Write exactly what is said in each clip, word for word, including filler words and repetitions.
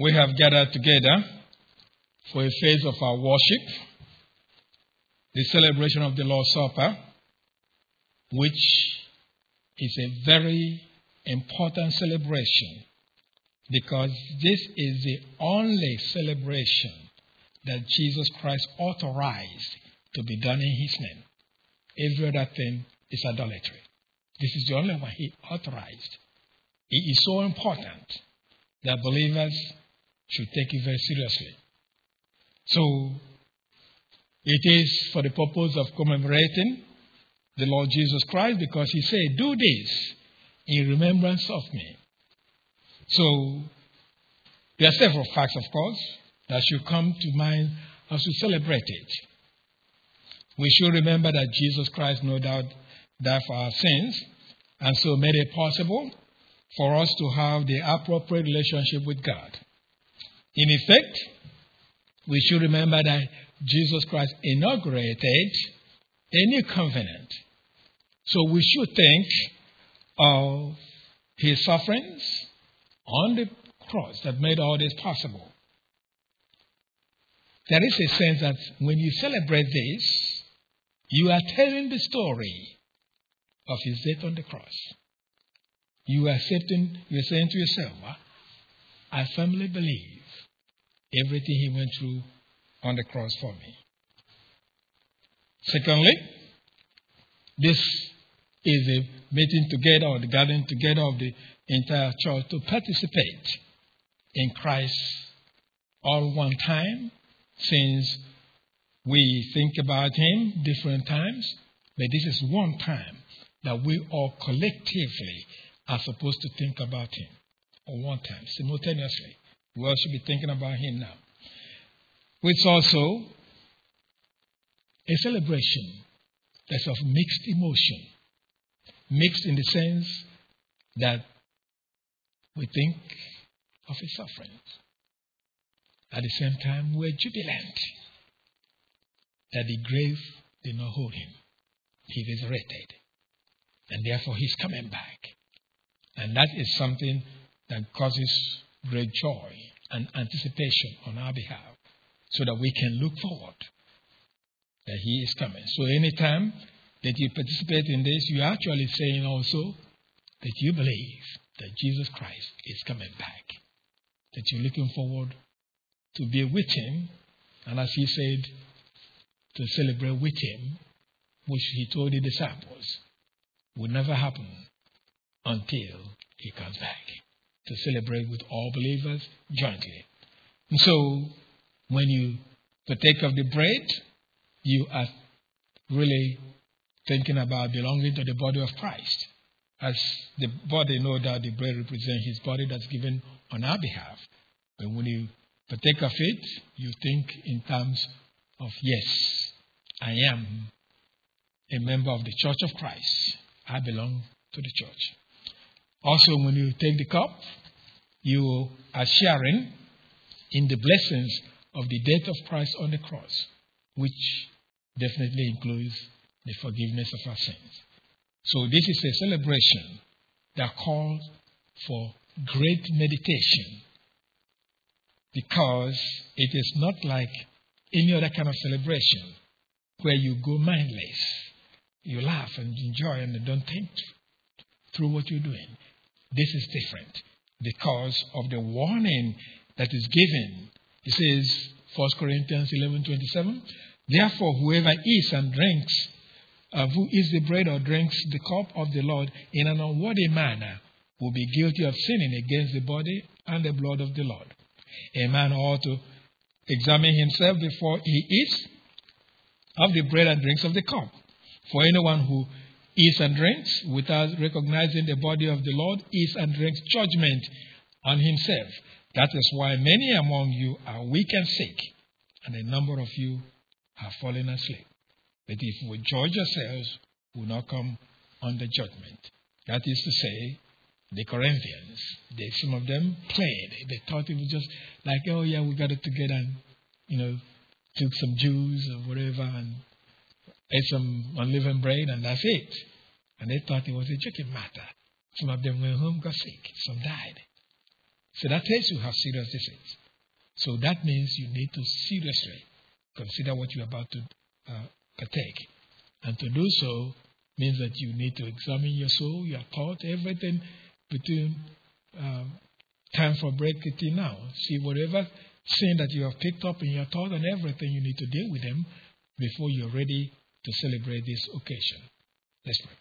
we have gathered together for a phase of our worship, the celebration of the Lord's Supper, which is a very important celebration because this is the only celebration that Jesus Christ authorized to be done in his name. Every other thing is idolatry. This is the only one he authorized. It is so important that believers should take it very seriously. So, it is for the purpose of commemorating the Lord Jesus Christ because he said, do this in remembrance of me. So, there are several facts, of course, that should come to mind as we celebrate it. We should remember that Jesus Christ, no doubt, died for our sins, and so made it possible for us to have the appropriate relationship with God. In effect, we should remember that Jesus Christ inaugurated a new covenant. So we should think of his sufferings on the cross that made all this possible. There is a sense that when you celebrate this, you are telling the story of his death on the cross. You are saying, you are saying to yourself, I firmly believe everything he went through on the cross for me. Secondly, this is a meeting together or the gathering together of the entire church to participate in Christ all one time, since we think about him different times, but this is one time that we all collectively are supposed to think about him at one time, simultaneously. We all should be thinking about him now. It's also a celebration that's of mixed emotion. Mixed in the sense that we think of his sufferings. At the same time, we're jubilant that the grave did not hold him. He resurrected. And therefore, he's coming back. And that is something that causes great joy and anticipation on our behalf, so that we can look forward that he is coming. So anytime that you participate in this, you're actually saying also that you believe that Jesus Christ is coming back, that you're looking forward to be with him, and as he said, to celebrate with him, which he told the disciples will never happen until he comes back, to celebrate with all believers jointly. And so, when you partake of the bread, you are really thinking about belonging to the body of Christ. As the body, no doubt, the bread represents his body that's given on our behalf. But when you partake of it, you think in terms of, yes, I am a member of the Church of Christ. I belong to the church. Also, when you take the cup, you are sharing in the blessings of the death of Christ on the cross, which definitely includes the forgiveness of our sins. So this is a celebration that calls for great meditation, because it is not like any other kind of celebration where you go mindless. You laugh and enjoy and don't think through what you're doing. This is different because of the warning that is given. It says, First Corinthians eleven twenty-seven, therefore whoever eats and drinks, uh, who eats the bread or drinks the cup of the Lord in an unworthy manner will be guilty of sinning against the body and the blood of the Lord. A man ought to examine himself before he eats of the bread and drinks of the cup. For anyone who eats and drinks without recognizing the body of the Lord eats and drinks judgment on himself. That is why many among you are weak and sick, and a number of you have fallen asleep. But if we judge ourselves, we will not come under judgment. That is to say, the Corinthians, they, some of them played. They thought it was just like, oh yeah, we got it together and, you know, took some juice or whatever and ate some unleavened bread and that's it. And they thought it was a joking matter. Some of them went home, got sick. Some died. So that tells you how serious this is. So that means you need to seriously consider what you're about to uh, partake. And to do so means that you need to examine your soul, your thought, everything between um, time for break till now. See whatever sin that you have picked up in your thought and everything, you need to deal with them before you're ready to celebrate this occasion. Let's pray.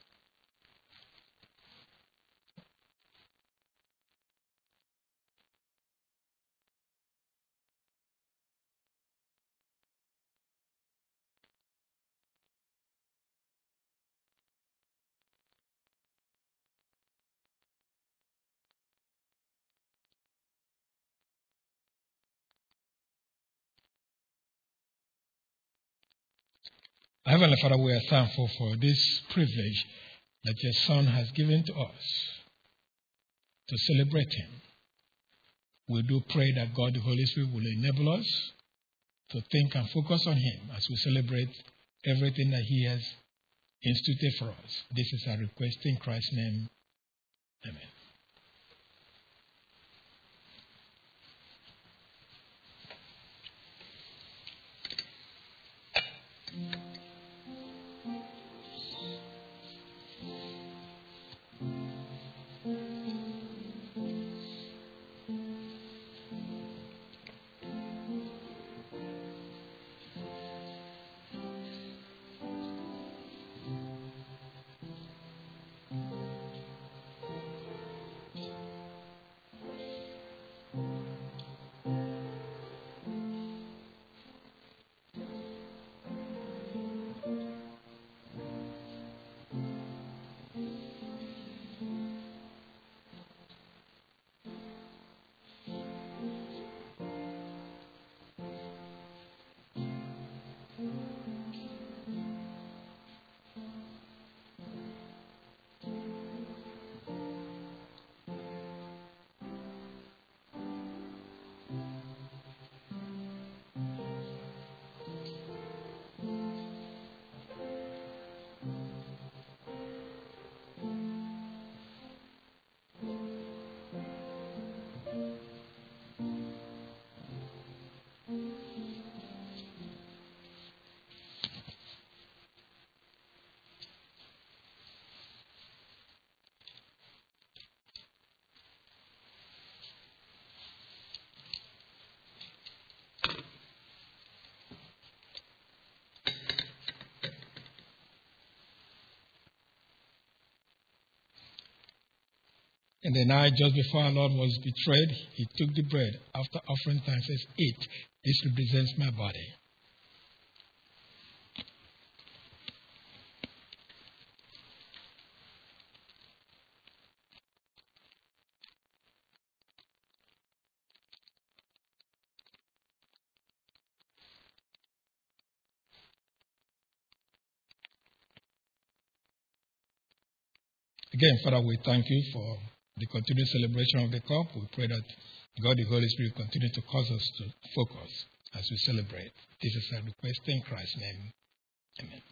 Heavenly Father, we are thankful for this privilege that your Son has given to us to celebrate him. We do pray that God, the Holy Spirit, will enable us to think and focus on him as we celebrate everything that he has instituted for us. This is our request in Christ's name. Amen. In the night just before our Lord was betrayed, he took the bread after offering thanks and says, "Eat, this represents my body." Again, Father, we thank you for the continued celebration of the cup. We pray that God, the Holy Spirit, continue to cause us to focus as we celebrate. This is our request in Christ's name. Amen.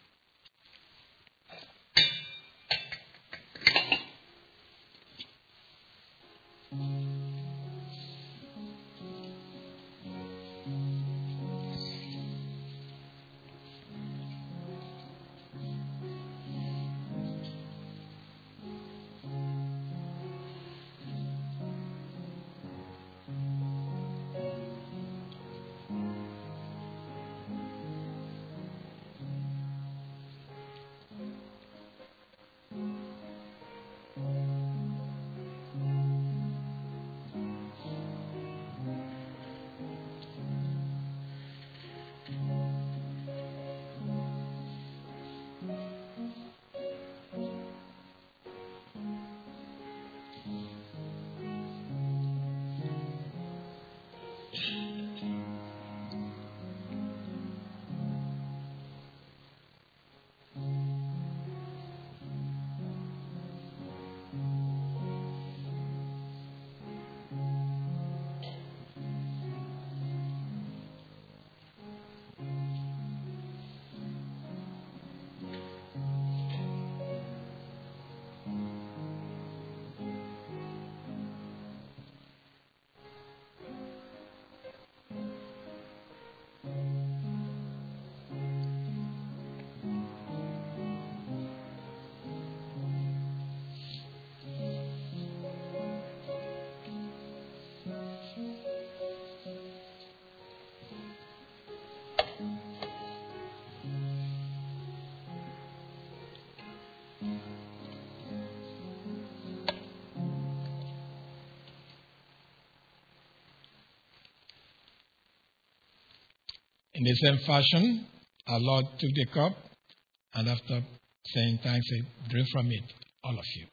In the same fashion, our Lord took the cup, and after saying thanks, said, drink from it, all of you.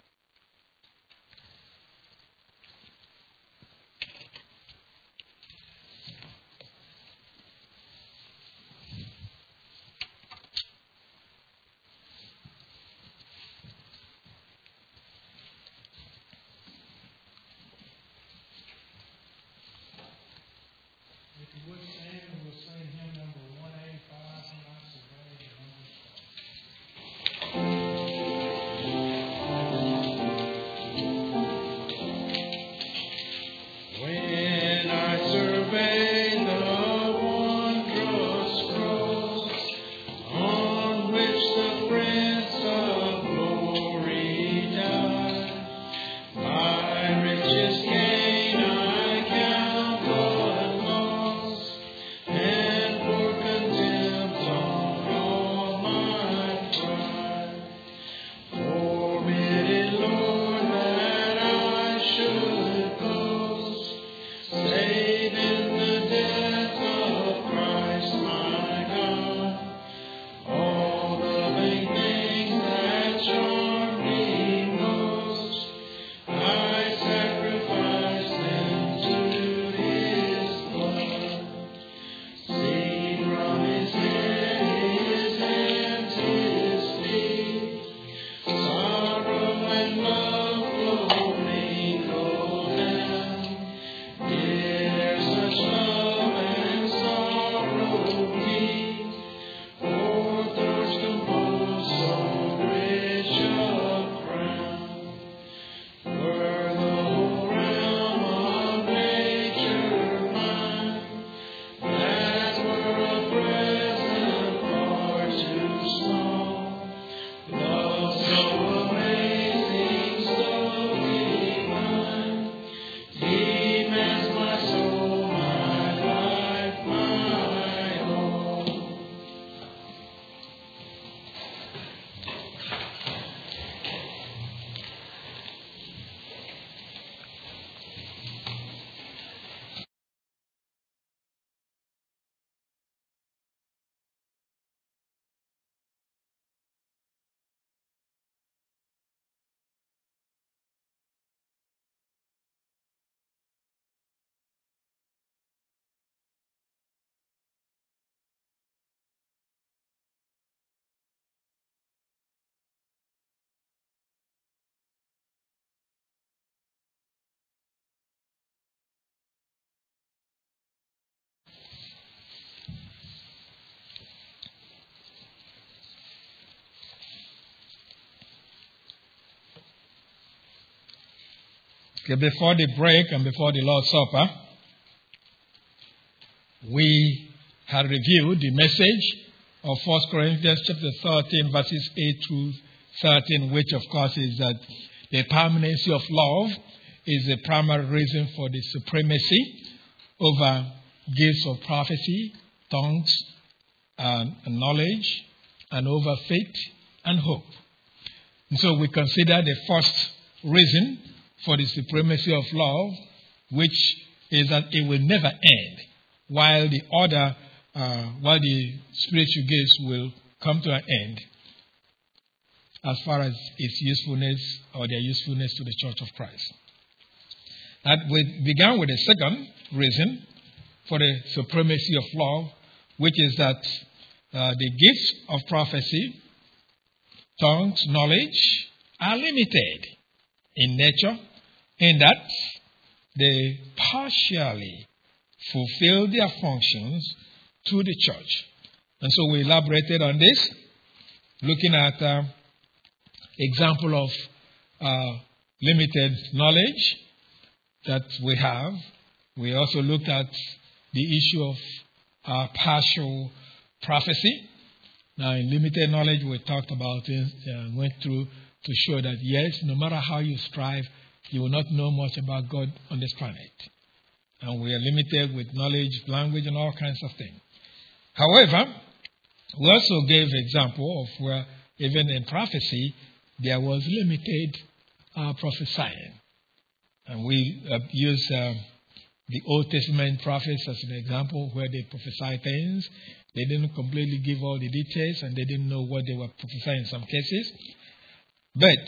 Okay, before the break and before the Lord's Supper, we had reviewed the message of First Corinthians chapter thirteen, verses eight through thirteen, which of course is that the permanency of love is the primary reason for the supremacy over gifts of prophecy, tongues, and knowledge, and over faith and hope. And so we consider the first reason for the supremacy of love, which is that it will never end, while the other, uh, while the spiritual gifts will come to an end as far as its usefulness or their usefulness to the Church of Christ. That we began with the second reason for the supremacy of love, which is that uh, the gifts of prophecy, tongues, knowledge are limited in nature, in that they partially fulfill their functions to the church. And so we elaborated on this, looking at uh, example of uh, limited knowledge that we have. We also looked at the issue of uh, partial prophecy. Now, in limited knowledge, we talked about it, uh, went through to show that, yes, no matter how you strive, you will not know much about God on this planet. And we are limited with knowledge, language, and all kinds of things. However, we also gave example of where, even in prophecy, there was limited uh, prophesying. And we uh, used uh, the Old Testament prophets as an example, where they prophesy things. They didn't completely give all the details, and they didn't know what they were prophesying in some cases. But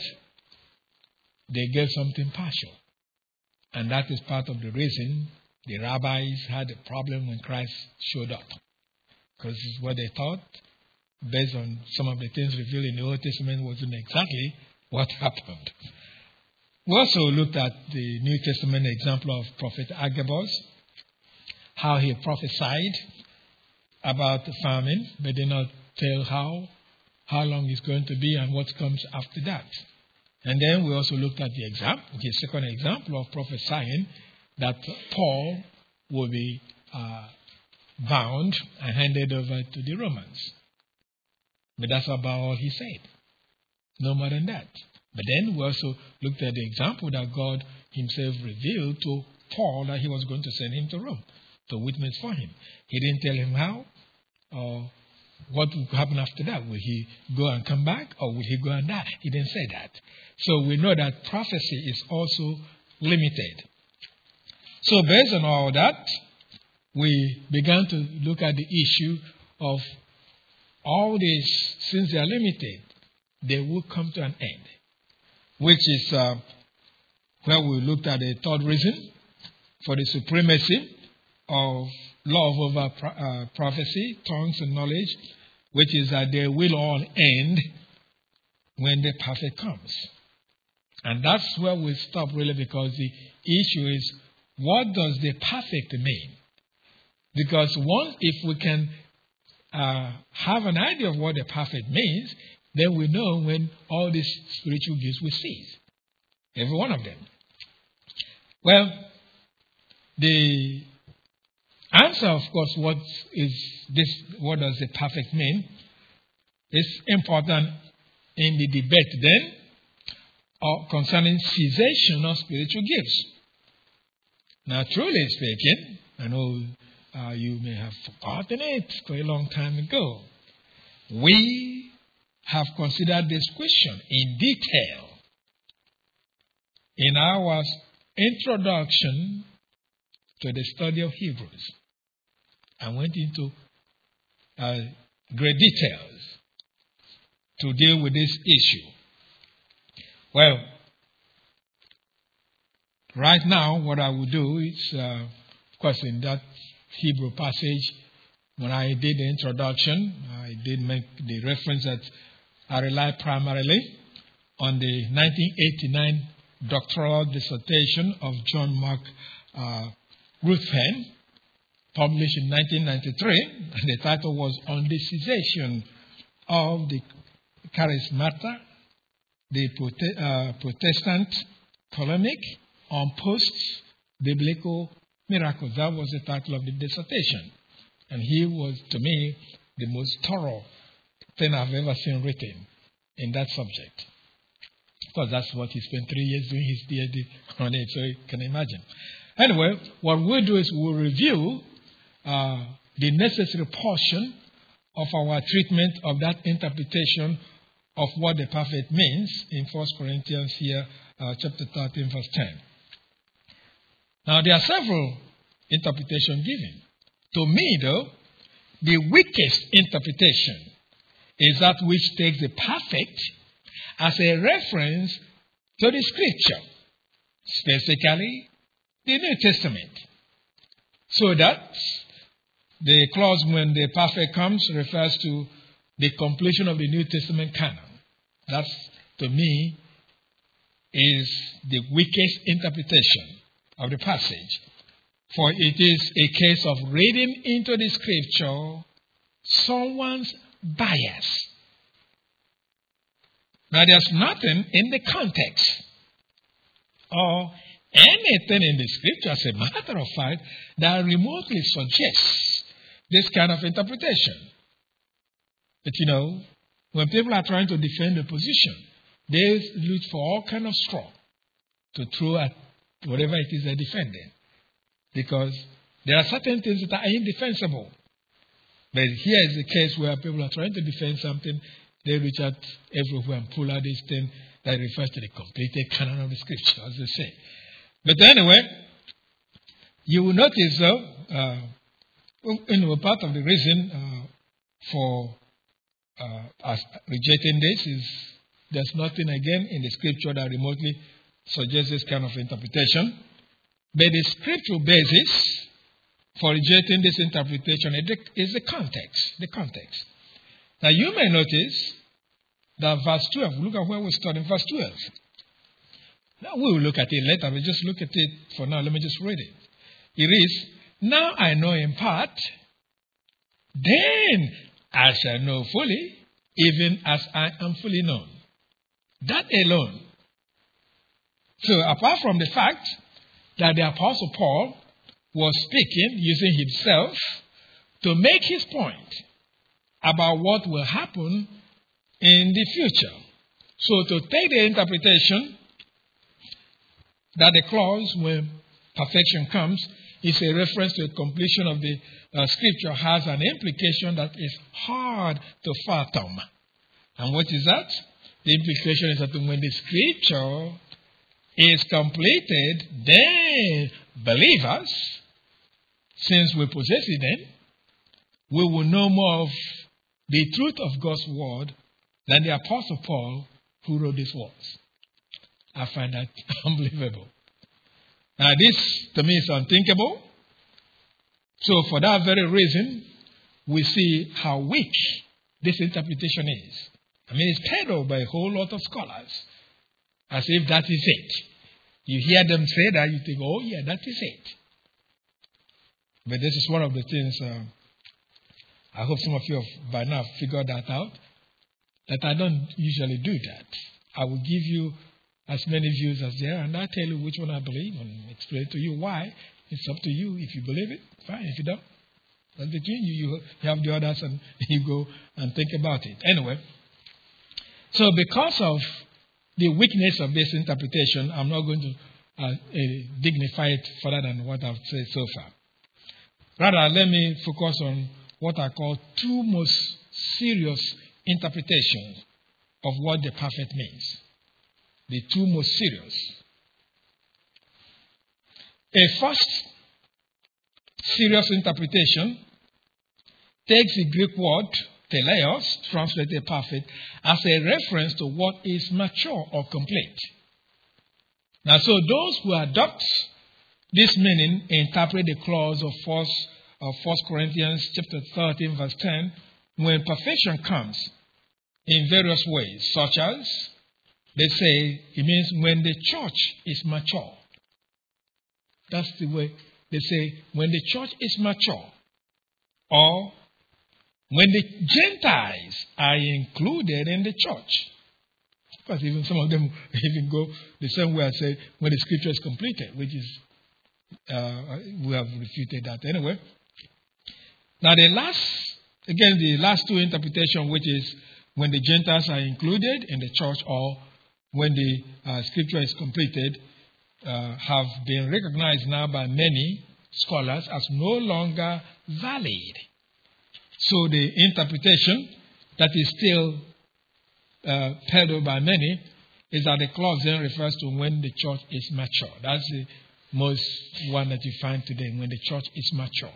they gave something partial. And that is part of the reason the rabbis had a problem when Christ showed up. Because it's what they thought, based on some of the things revealed in the Old Testament, wasn't exactly what happened. We also looked at the New Testament example of Prophet Agabus, how he prophesied about the famine, but did not tell how, how long it's going to be and what comes after that. And then we also looked at the example, the second example of prophesying that Paul will be uh, bound and handed over to the Romans. But that's about all he said. No more than that. But then we also looked at the example that God himself revealed to Paul that he was going to send him to Rome to witness for him. He didn't tell him how or what would happen after that. Will he go and come back, or will he go and die? He didn't say that. So we know that prophecy is also limited. So based on all that, we began to look at the issue of all these, since they are limited, they will come to an end. Which is uh, where we looked at the third reason for the supremacy of love over pro- uh, prophecy, tongues, and knowledge, which is that they will all end when the perfect comes. And that's where we stop really, because the issue is, what does the perfect mean? Because once, if we can uh, have an idea of what the perfect means, then we know when all these spiritual gifts will cease. Every one of them. Well, the answer, of course, what is this? What does the perfect mean? Is important in the debate then or concerning cessation of spiritual gifts. Now, truly speaking, I know uh, you may have forgotten it for a long time ago. We have considered this question in detail in our introduction to the study of Hebrews. I went into uh, great details to deal with this issue. Well, right now what I will do is, uh, of course, in that Hebrew passage, when I did the introduction, I did make the reference that I rely primarily on the nineteen eighty-nine doctoral dissertation of John Mark uh, Ruthven, published in nineteen ninety-three, and the title was On the Cessation of the Charismata, the Prote- uh, Protestant Polemic on Post-Biblical Miracles. That was the title of the dissertation. And he was, to me, the most thorough thing I've ever seen written in that subject. Because that's what he spent three years doing his PhD on it, so you can imagine. Anyway, what we'll do is we'll review uh, the necessary portion of our treatment of that interpretation of what the perfect means in First Corinthians here, uh, chapter thirteen, verse ten. Now, there are several interpretations given. To me, though, the weakest interpretation is that which takes the perfect as a reference to the Scripture, specifically the New Testament. So that the clause when the perfect comes refers to the completion of the New Testament canon. That's, to me, is the weakest interpretation of the passage. For it is a case of reading into the Scripture someone's bias. Now, there's nothing in the context or anything in the Scripture, as a matter of fact, that remotely suggests this kind of interpretation. But you know, when people are trying to defend a position, they look for all kinds of straw to throw at whatever it is they're defending. Because there are certain things that are indefensible. But here is the case where people are trying to defend something. They reach out everywhere and pull out this thing that refers to the completed canon of the Scripture, as they say. But anyway, You will notice, though, uh, you know, part of the reason uh, for uh, us rejecting this is there's nothing, again, in the scripture that remotely suggests this kind of interpretation. But the scriptural basis for rejecting this interpretation is the context. The context. Now, you may notice that verse twelve, look at where we start in verse twelve. Now, we will look at it later, but just look at it for now. Let me just read it. It reads, now I know in part, then I shall know fully, even as I am fully known. That alone. So, apart from the fact that the Apostle Paul was speaking, using himself, to make his point about what will happen in the future. So, to take the interpretation that the clause when perfection comes is a reference to a completion of the uh, scripture has an implication that is hard to fathom. And what is that? The implication is that when the scripture is completed, then believers, since we possess it then, we will know more of the truth of God's word than the Apostle Paul who wrote these words. I find that unbelievable. Now, this, to me, is unthinkable. So, for that very reason, we see how weak this interpretation is. I mean, it's peddled by a whole lot of scholars, as if that is it. You hear them say that, you think, oh, yeah, that is it. But this is one of the things, uh, I hope some of you have by now figured that out, that I don't usually do that. I will give you as many views as there, and I tell you which one I believe and explain to you why. It's up to you. If you believe it, fine. If you don't, that's between you. You have the others and you go and think about it. Anyway, so because of the weakness of this interpretation, I'm not going to uh, uh, dignify it further than what I've said so far. Rather, let me focus on what I call two most serious interpretations of what the perfect means. The two most serious. A first serious interpretation takes the Greek word teleos, translated perfect, as a reference to what is mature or complete. Now, so those who adopt this meaning interpret the clause of First of First Corinthians chapter thirteen, verse ten, when perfection comes in various ways, such as they say it means when the church is mature. That's the way they say when the church is mature. Or when the Gentiles are included in the church. Of course, even some of them even go the same way I say when the scripture is completed, which is, uh, we have refuted that anyway. Now the last, again, the last two interpretations, which is when the Gentiles are included in the church or when the uh, scripture is completed, uh, have been recognized now by many scholars as no longer valid. So the interpretation that is still uh, peddled by many is that the clause then refers to when the church is mature. That's the most one that you find today, when the church is mature.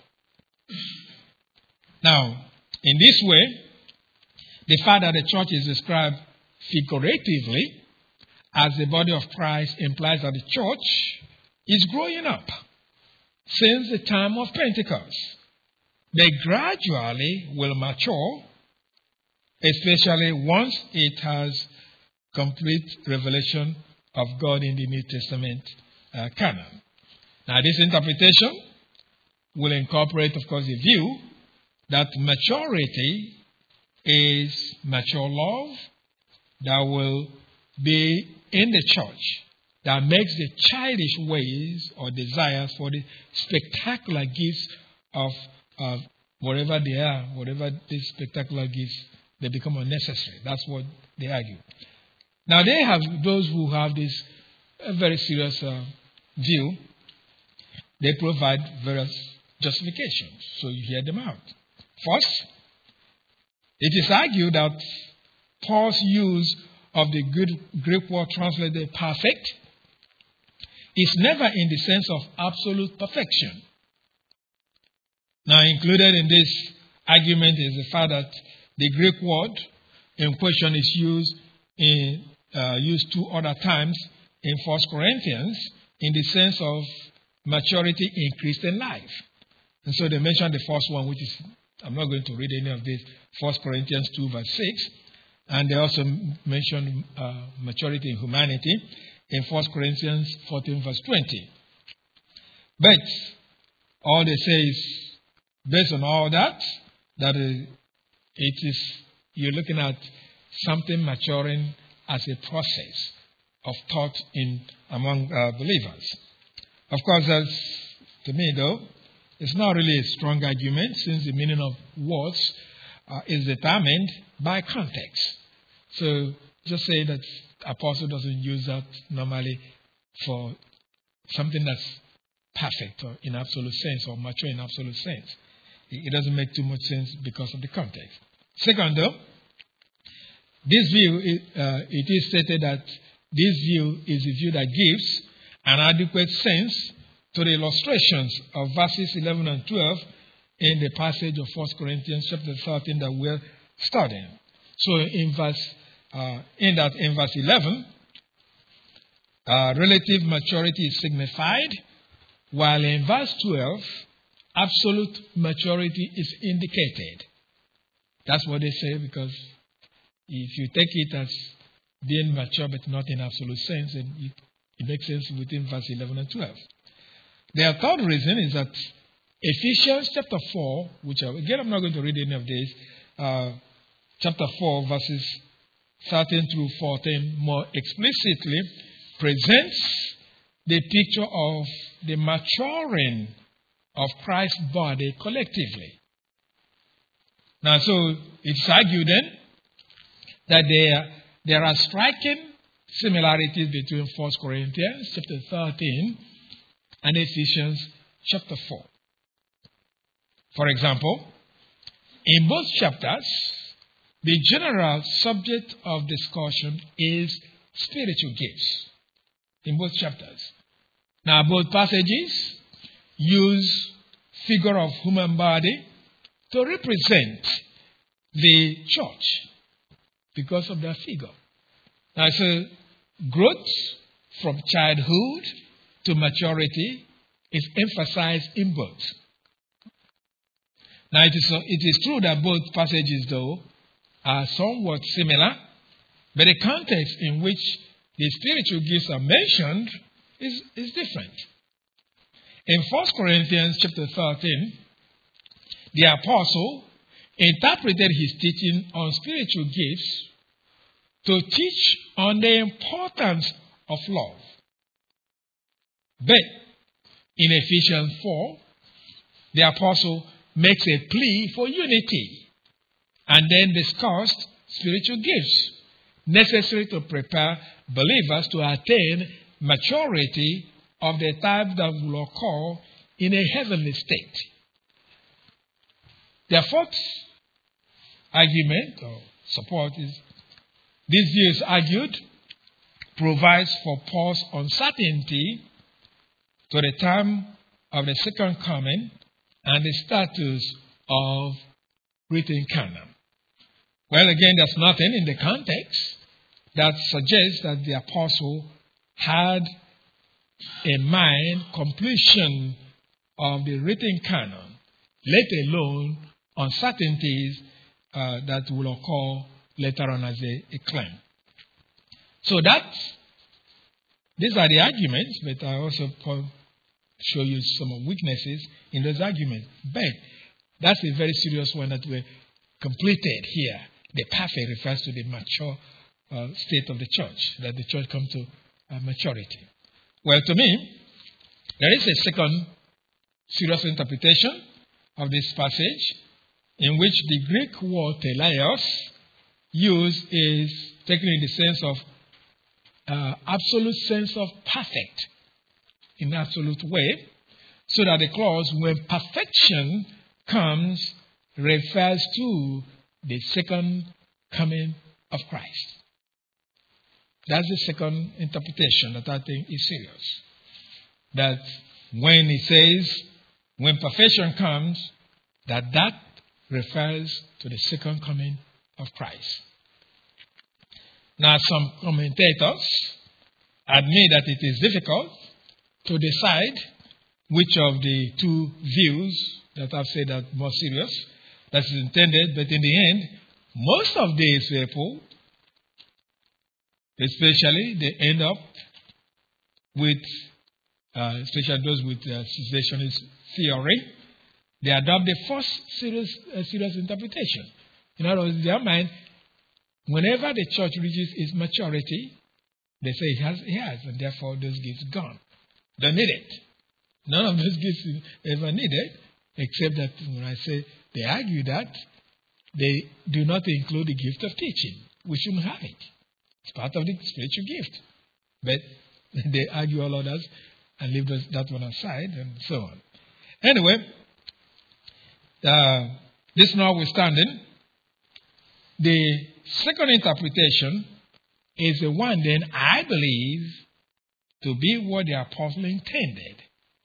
Now, in this way, the fact that the church is described figuratively as the body of Christ implies that the church is growing up since the time of Pentecost. They gradually will mature, especially once it has complete revelation of God in the New Testament uh, canon. Now, this interpretation will incorporate, of course, the view that maturity is mature love that will be in the church, that makes the childish ways or desires for the spectacular gifts of Uh, wherever they are, whatever these spectacular gifts, they become unnecessary. That's what they argue. Now, they have those who have this uh, very serious uh, view. They provide various justifications. So you hear them out. First, it is argued that Paul's use of the good Greek word translated perfect is never in the sense of absolute perfection. Now, included in this argument is the fact that the Greek word in question is used in uh, used two other times in First Corinthians in the sense of maturity in Christian life. And so they mentioned the first one, which is, I'm not going to read any of this, First Corinthians two, verse six. And they also mentioned uh, maturity in humanity in First Corinthians fourteen, verse twenty. But all they say is, based on all that, that it is, you're looking at something maturing as a process of thought in among uh, believers. Of course, that's, to me, though, it's not really a strong argument, since the meaning of words uh, is determined by context. So just say that apostle doesn't use that normally for something that's perfect or in absolute sense or mature in absolute sense. It doesn't make too much sense because of the context. Second, though, this view, uh, it is stated that this view is a view that gives an adequate sense to the illustrations of verses eleven and twelve in the passage of First Corinthians chapter thirteen that we're studying. So in verse, uh, in that in verse eleven, uh, relative maturity is signified, while in verse twelve, absolute maturity is indicated. That's what they say, because if you take it as being mature but not in absolute sense, then it, it makes sense within verse eleven and twelve. The third reason is that Ephesians chapter four, which are, again I'm not going to read any of these, uh, chapter four verses thirteen through fourteen more explicitly presents the picture of the maturing of Christ's body collectively. Now, so it's argued then that there, there are striking similarities between First Corinthians chapter thirteen and Ephesians chapter four. For example, in both chapters, the general subject of discussion is spiritual gifts. In both chapters. Now, both passages use figure of human body to represent the church because of their figure. Now, so growth from childhood to maturity is emphasized in both. Now, it is, it is true that both passages, though, are somewhat similar, but the context in which the spiritual gifts are mentioned is, is different. In First Corinthians chapter thirteen, the apostle interpreted his teaching on spiritual gifts to teach on the importance of love. But in Ephesians four, the apostle makes a plea for unity and then discussed spiritual gifts necessary to prepare believers to attain maturity of the type that will occur in a heavenly state. The fourth argument or support is this view is argued provides for Paul's uncertainty to the time of the second coming and the status of written canon. Well, again, there's nothing in the context that suggests that the apostle had in mind completion of the written canon, let alone uncertainties uh, that will occur later on as a, a claim. So that's, these are the arguments, but I also show you some weaknesses in those arguments. But that's a very serious one that we completed here. The perfect refers to the mature uh, state of the church, that the church come to uh, maturity. Well, to me, there is a second serious interpretation of this passage in which the Greek word teleios used is taken in the sense of uh, absolute sense of perfect, in absolute way, so that the clause when perfection comes refers to the second coming of Christ. That's the second interpretation that I think is serious. that when he says, when perfection comes, that that refers to the second coming of Christ. Now, some commentators admit that it is difficult to decide which of the two views that I've said are more serious that is intended, but in the end, most of these people, especially, they end up with, uh, especially those with uh, cessationist theory, they adopt the first serious, uh, serious interpretation. In other words, in their mind, whenever the church reaches its maturity, they say it has, it has, and therefore those gifts gone. Don't need it. None of those gifts is ever needed, except that when I say they argue that, they do not include the gift of teaching. We shouldn't have it. It's part of the spiritual gift. But they argue all others and leave those, that one aside and so on. Anyway, uh, this notwithstanding, the second interpretation is the one then I believe to be what the apostle intended.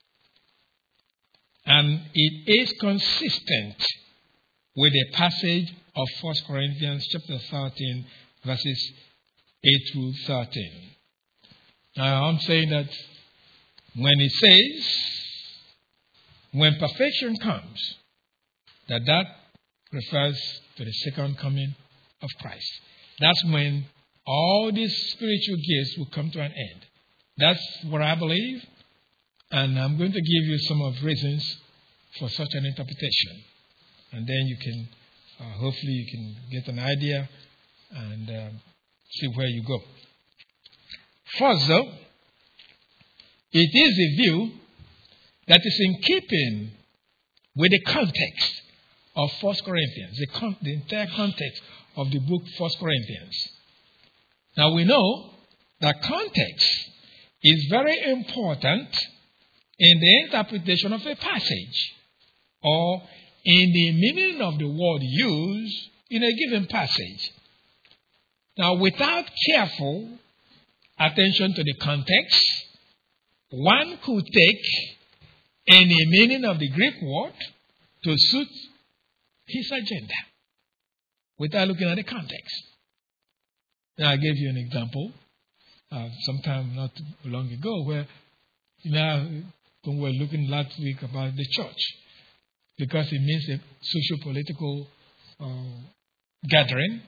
And it is consistent with the passage of First Corinthians chapter thirteen, verses eight through thirteen. Now, I'm saying that when it says, when perfection comes, that that refers to the second coming of Christ. That's when all these spiritual gifts will come to an end. That's what I believe, and I'm going to give you some of the reasons for such an interpretation. And then you can, uh, hopefully you can get an idea and um, see where you go. First, though, it is a view that is in keeping with the context of First Corinthians, the, con- the entire context of the book First Corinthians. Now we know that context is very important in the interpretation of a passage or in the meaning of the word used in a given passage. Now, without careful attention to the context, one could take any meaning of the Greek word to suit his agenda without looking at the context. Now, I gave you an example uh, sometime not long ago where, you know, when we were looking last week about the church, because it means a socio-political uh, gathering,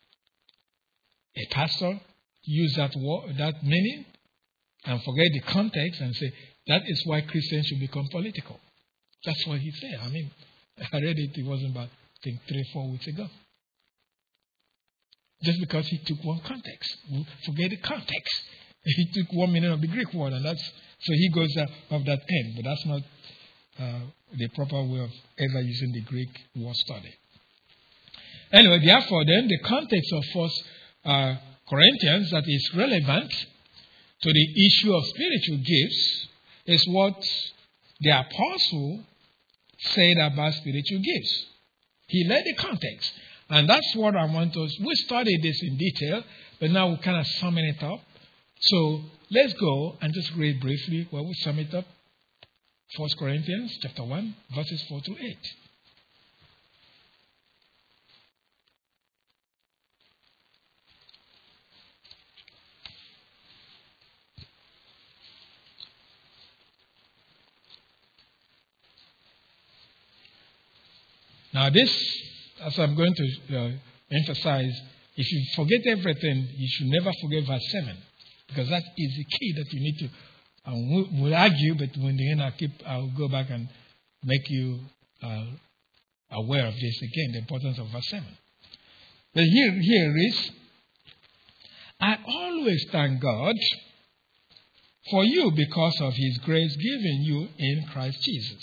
a pastor use that word, that meaning, and forget the context and say that is why Christians should become political. That's what he said. I mean, I read it. It wasn't about I think three, four weeks ago. Just because he took one context, forget the context. He took one meaning of the Greek word, and that's so he goes uh, of that end. But that's not uh, the proper way of ever using the Greek word study. Anyway, therefore, then the context of First uh, Corinthians that is relevant to the issue of spiritual gifts is what the apostle said about spiritual gifts. He laid the context. And that's what I want us. We studied this in detail, but now we're kind of summing it up. So let's go and just read briefly while we sum it up. First Corinthians chapter one, verses four to eight. Now this, as I'm going to uh, emphasize, if you forget everything, you should never forget verse seven. Because that is the key that you need to, and we'll, we'll argue, but when the end I'll, keep, I'll go back and make you uh, aware of this again, the importance of verse seven. But here, here is, I always thank God for you because of his grace given you in Christ Jesus.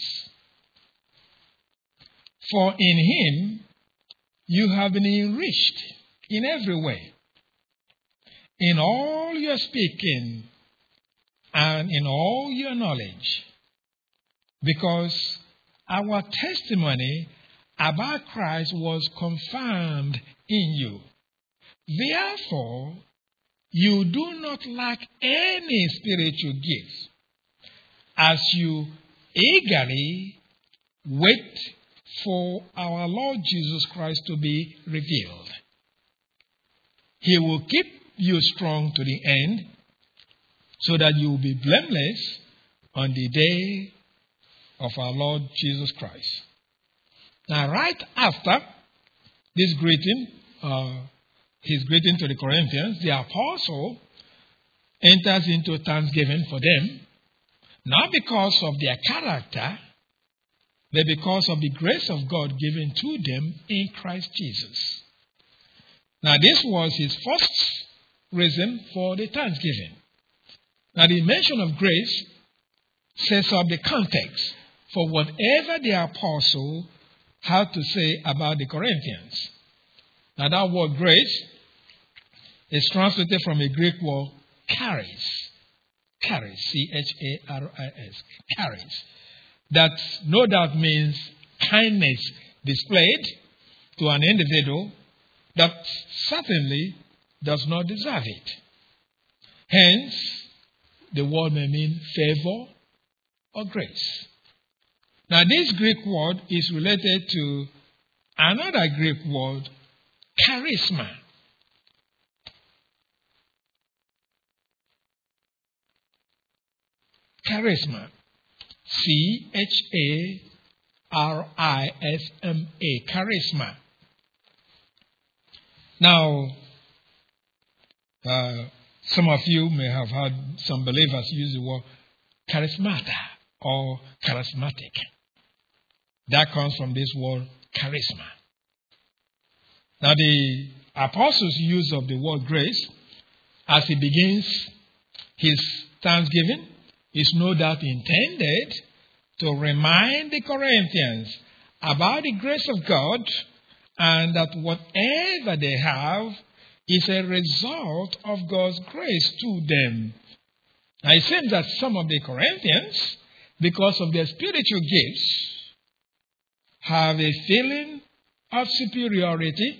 For in him you have been enriched in every way, in all your speaking and in all your knowledge, because our testimony about Christ was confirmed in you. Therefore, you do not lack any spiritual gifts, as you eagerly wait for our Lord Jesus Christ to be revealed. He will keep you strong to the end so that you will be blameless on the day of our Lord Jesus Christ. Now, right after this greeting, uh, his greeting to the Corinthians, the apostle enters into thanksgiving for them, not because of their character, but because of the grace of God given to them in Christ Jesus. Now, this was his first reason for the thanksgiving. Now, the mention of grace sets up the context for whatever the apostle had to say about the Corinthians. Now, that word grace is translated from a Greek word charis. Charis, C H A R I S, charis. That no doubt means kindness displayed to an individual that certainly does not deserve it. Hence, the word may mean favor or grace. Now, this Greek word is related to another Greek word, charisma. Charisma. C H A R I S M A. Charisma. Now, uh, some of you may have heard some believers use the word charismata or charismatic. That comes from this word charisma. Now, the apostle's use of the word grace as he begins his thanksgiving is no doubt intended to remind the Corinthians about the grace of God and that whatever they have is a result of God's grace to them. Now, it seems that some of the Corinthians, because of their spiritual gifts, have a feeling of superiority,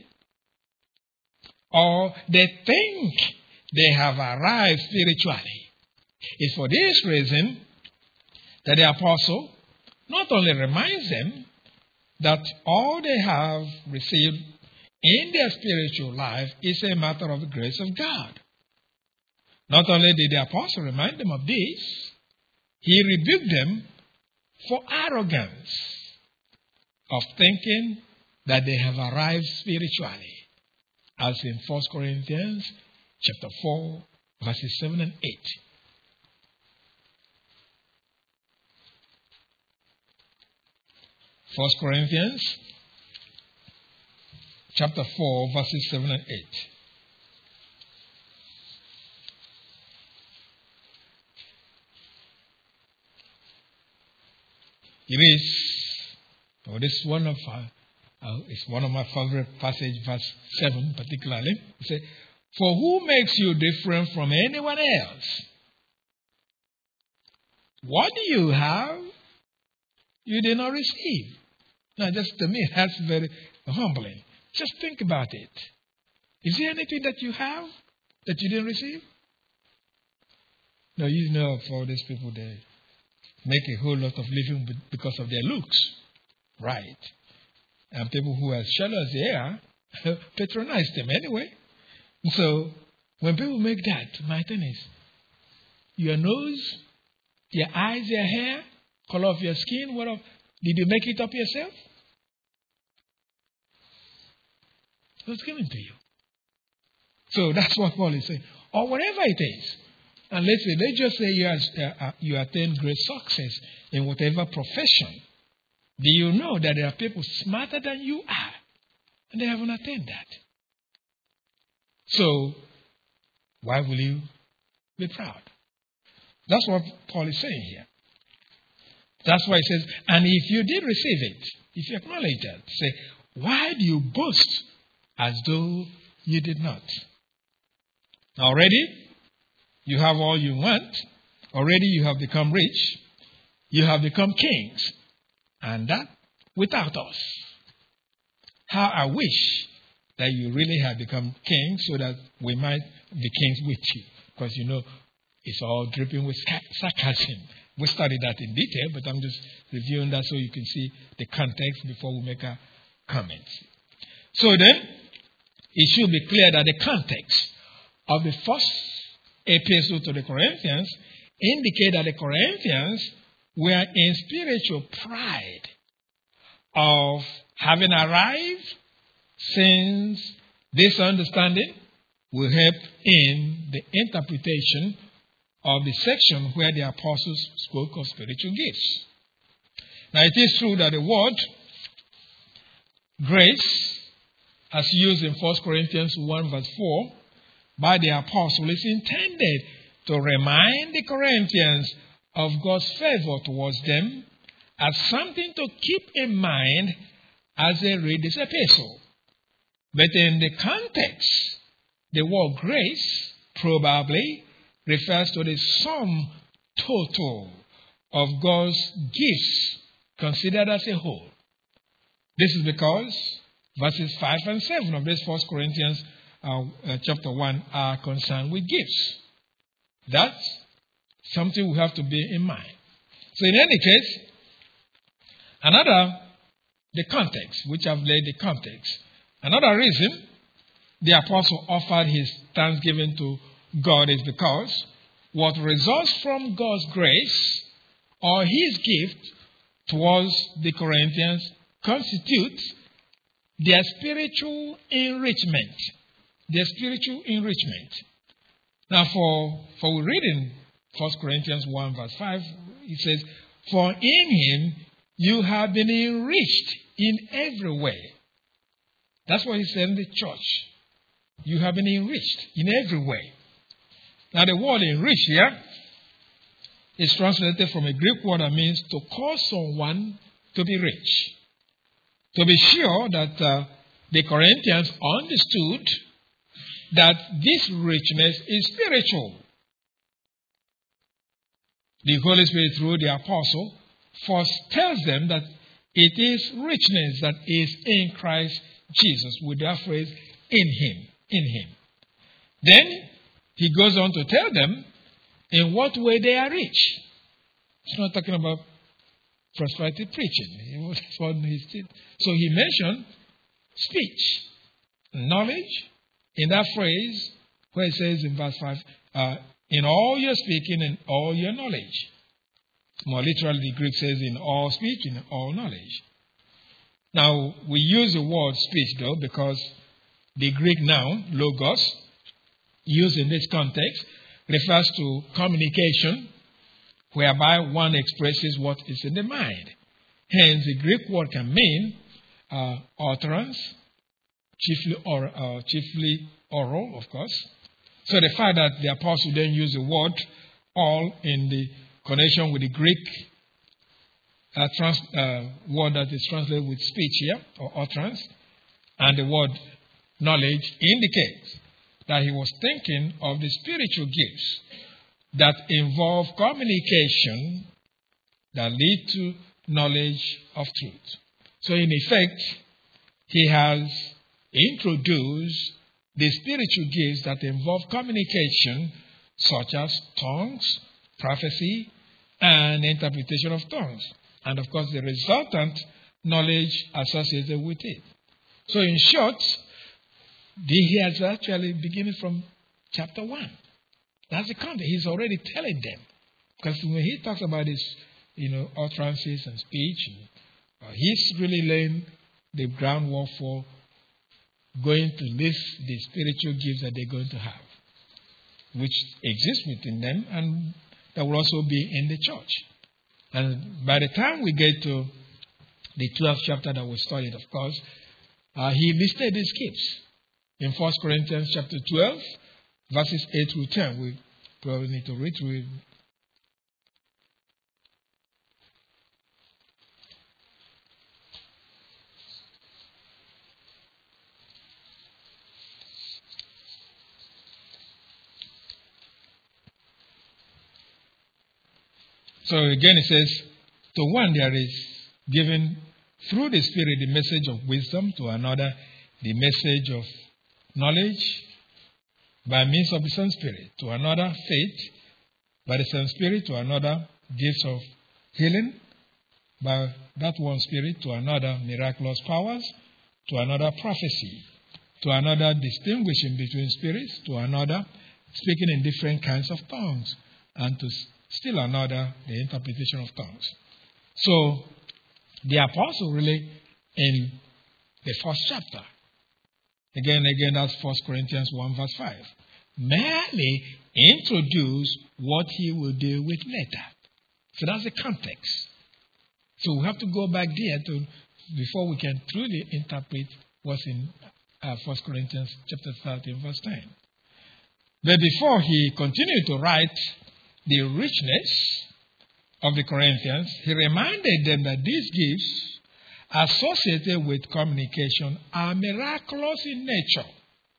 or they think they have arrived spiritually. It's for this reason that the apostle not only reminds them that all they have received in their spiritual life is a matter of the grace of God. Not only did the apostle remind them of this, he rebuked them for arrogance of thinking that they have arrived spiritually, as in First Corinthians chapter four, verses seven and eight. First Corinthians chapter four, verses seven and eight. It is, oh, this is one of our, uh, it's one of my favorite passages, verse seven particularly. It says, "For who makes you different from anyone else? What do you have you did not receive?" Now, just to me, that's very humbling. Just think about it. Is there anything that you have that you didn't receive? No, you know, for these people, they make a whole lot of living because of their looks. Right. And people who are shallow as they are, patronize them anyway. And so, when people make that, my thing is, your nose, your eyes, your hair, color of your skin, what of, did you make it up yourself? It was given to you. So that's what Paul is saying. Or whatever it is. And let's say, let's just say you, are, uh, you attain great success in whatever profession. Do you know that there are people smarter than you are? And they haven't attained that. So, why will you be proud? That's what Paul is saying here. That's why he says, and if you did receive it, if you acknowledge that, say, why do you boast as though you did not? Already, you have all you want. Already, you have become rich. You have become kings. And that without us. How I wish that you really had become kings so that we might be kings with you. Because, you know, It's all dripping with sarcasm. We studied that in detail, but I'm just reviewing that so you can see the context before we make our comments. So then, it should be clear that the context of the first epistle to the Corinthians indicate that the Corinthians were in spiritual pride of having arrived, since this understanding will help in the interpretation of the section where the apostles spoke of spiritual gifts. Now, it is true that the word grace, as used in First Corinthians one verse four, by the apostle, is intended to remind the Corinthians of God's favor towards them as something to keep in mind as they read this epistle. But in the context, the word grace probably refers to the sum total of God's gifts considered as a whole. This is because verses five and seven of this First Corinthians uh, uh, chapter one are concerned with gifts. That's something we have to bear in mind. So in any case, another, the context, which I've laid the context, another reason the apostle offered his thanksgiving to God is because what results from God's grace or his gift towards the Corinthians constitutes their spiritual enrichment. Their spiritual enrichment. Now, for, for reading First Corinthians one verse five, it says, "For in him you have been enriched in every way." That's what he said in the church. You have been enriched in every way. Now, the word enrich here is translated from a Greek word that means to cause someone to be rich. To be sure that uh, the Corinthians understood that this richness is spiritual. The Holy Spirit, through the apostle, first tells them that it is richness that is in Christ Jesus, with that phrase, in him, in him. Then he goes on to tell them in what way they are rich. It's not talking about prosperity preaching. So he mentioned speech, knowledge, in that phrase where it says in verse five, uh, in all your speaking and all your knowledge. More literally, the Greek says in all speech and all knowledge. Now, we use the word speech, though, because the Greek noun, logos, used in this context, refers to communication, whereby one expresses what is in the mind. Hence, the Greek word can mean uh, utterance, chiefly, or, uh, chiefly oral, of course. So the fact that the apostle then used the word all in the connection with the Greek uh, trans, uh, word that is translated with speech here, or utterance, and the word knowledge indicates that he was thinking of the spiritual gifts that involve communication that lead to knowledge of truth. So in effect, he has introduced the spiritual gifts that involve communication, such as tongues, prophecy, and interpretation of tongues. And of course, the resultant knowledge associated with it. So in short, he has actually beginning from chapter one. That's the context. He's already telling them. Because when he talks about his, you know, utterances and speech, uh, he's really laying the groundwork for going to list the spiritual gifts that they're going to have, which exist within them and that will also be in the church. And by the time we get to the twelfth chapter that we studied, of course, uh, he listed these gifts. In First Corinthians chapter twelve, verses eight through ten, we probably need to read through it. So again it says, to one there is given through the Spirit the message of wisdom, to another the message of knowledge by means of the same Spirit, to another faith By the same Spirit, to another, gifts of healing. By that one Spirit, to another, miraculous powers. To another, prophecy. To another, distinguishing between spirits. To another, speaking in different kinds of tongues. And to still another, the interpretation of tongues. So, the apostle really, in the first chapter, again, again, that's First Corinthians one verse five, merely introduce what he will deal with later. So that's the context. So we have to go back there to before we can truly interpret what's in uh, First Corinthians chapter thirteen, verse ten. But before he continued to write the richness of the Corinthians, he reminded them that these gifts associated with communication are miraculous in nature.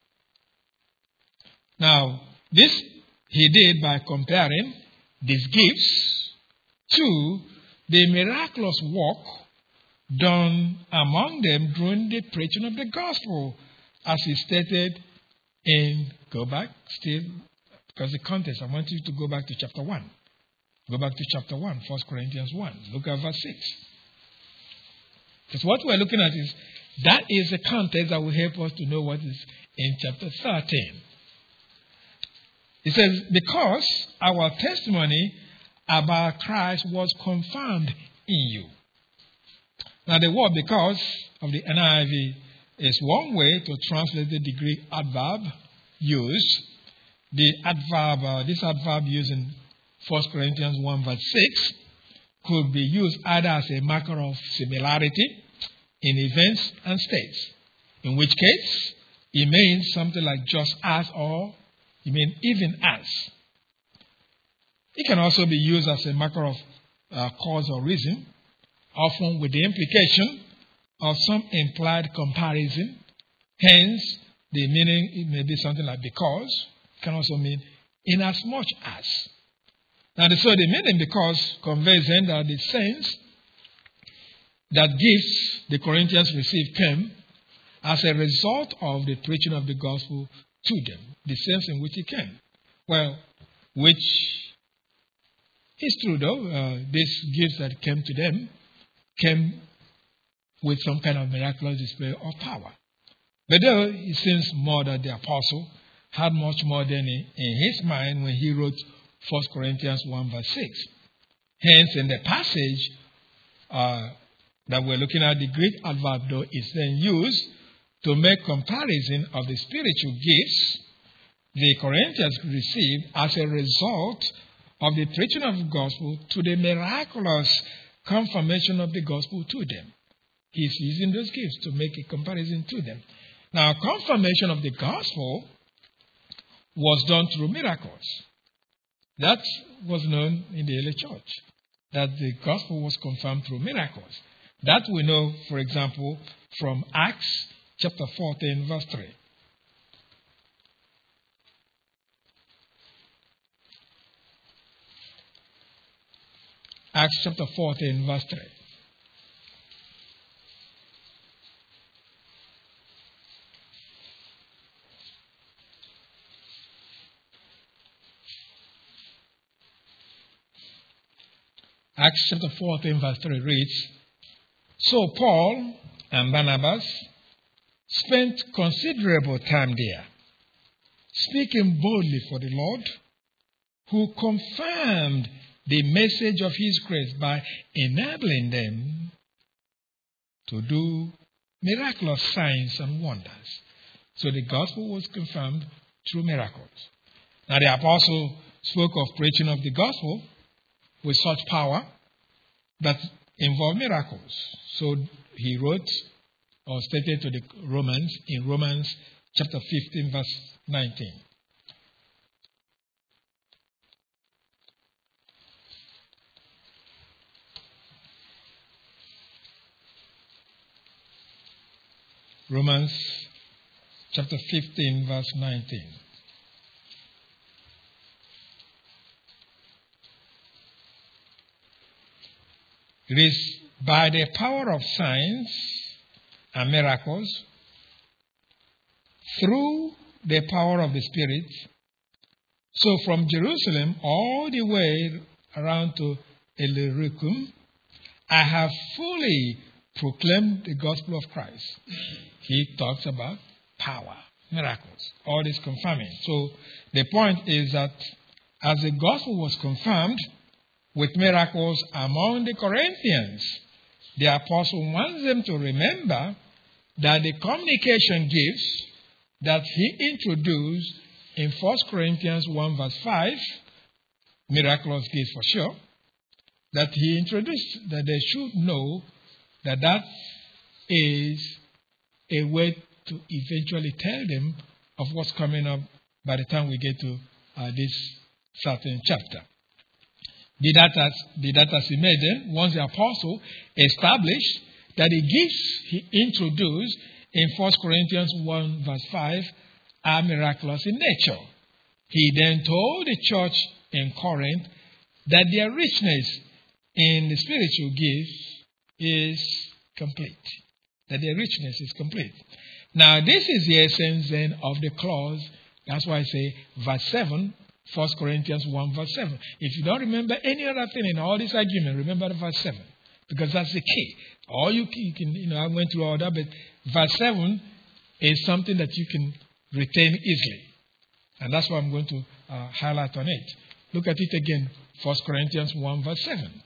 Now, this he did by comparing these gifts to the miraculous work done among them during the preaching of the gospel, as he stated in, go back still, because the context, I want you to go back to chapter one. Go back to chapter one, First Corinthians one. Look at verse six. Because what we're looking at is, that is the context that will help us to know what is in chapter thirteen. It says, because our testimony about Christ was confirmed in you. Now the word because of the N I V is one way to translate the Greek adverb used. The adverb, uh, this adverb used in First Corinthians one verse six could be used either as a marker of similarity in events and states, in which case it means something like just as, or it means even as. It can also be used as a marker of uh, cause or reason, often with the implication of some implied comparison. Hence, the meaning it may be something like because. It can also mean in as much as. Now, so the meaning because conveys then that the sense that gifts the Corinthians received came as a result of the preaching of the gospel to them. The sense in which it came. Well, which is true though. Uh, these gifts that came to them came with some kind of miraculous display of power. But though it seems more that the apostle had much more than in, in his mind when he wrote First Corinthians one verse six. Hence, in the passage uh, that we're looking at, the Greek adverb though is then used to make comparison of the spiritual gifts the Corinthians received as a result of the preaching of the gospel to the miraculous confirmation of the gospel to them. He's using those gifts to make a comparison to them. Now, confirmation of the gospel was done through miracles. That was known in the early church, that the gospel was confirmed through miracles. That we know, for example, from Acts chapter fourteen, verse three. Acts chapter fourteen, verse three. Acts chapter fourteen, verse three reads, So Paul and Barnabas spent considerable time there, speaking boldly for the Lord, who confirmed the message of his grace by enabling them to do miraculous signs and wonders. So the gospel was confirmed through miracles. Now the apostle spoke of preaching of the gospel with such power that involved miracles. So he wrote or stated to the Romans in Romans chapter fifteen, verse nineteen. Romans chapter fifteen, verse nineteen. It is by the power of signs and miracles, through the power of the Spirit, So from Jerusalem all the way around to Illyricum, I have fully proclaimed the gospel of Christ. He talks about power, miracles, all this confirming. So the point is that as the gospel was confirmed with miracles among the Corinthians, the apostle wants them to remember that the communication gifts that he introduced in First Corinthians one verse five, miraculous gifts for sure, that he introduced, that they should know that that is a way to eventually tell them of what's coming up by the time we get to uh, this certain chapter. Be that as, be that as he made them, once the apostle established that the gifts he introduced in First Corinthians one verse five are miraculous in nature. He then told the church in Corinth that their richness in the spiritual gifts is complete. That their richness is complete. Now, this is the essence then of the clause. That's why I say verse seven, First Corinthians one verse seven. If you don't remember any other thing in all this argument, remember the verse seven. Because that's the key. All you, you can, you know, I went through all that, but verse seven is something that you can retain easily. And that's why I'm going to uh, highlight on it. Look at it again, First Corinthians one verse seven.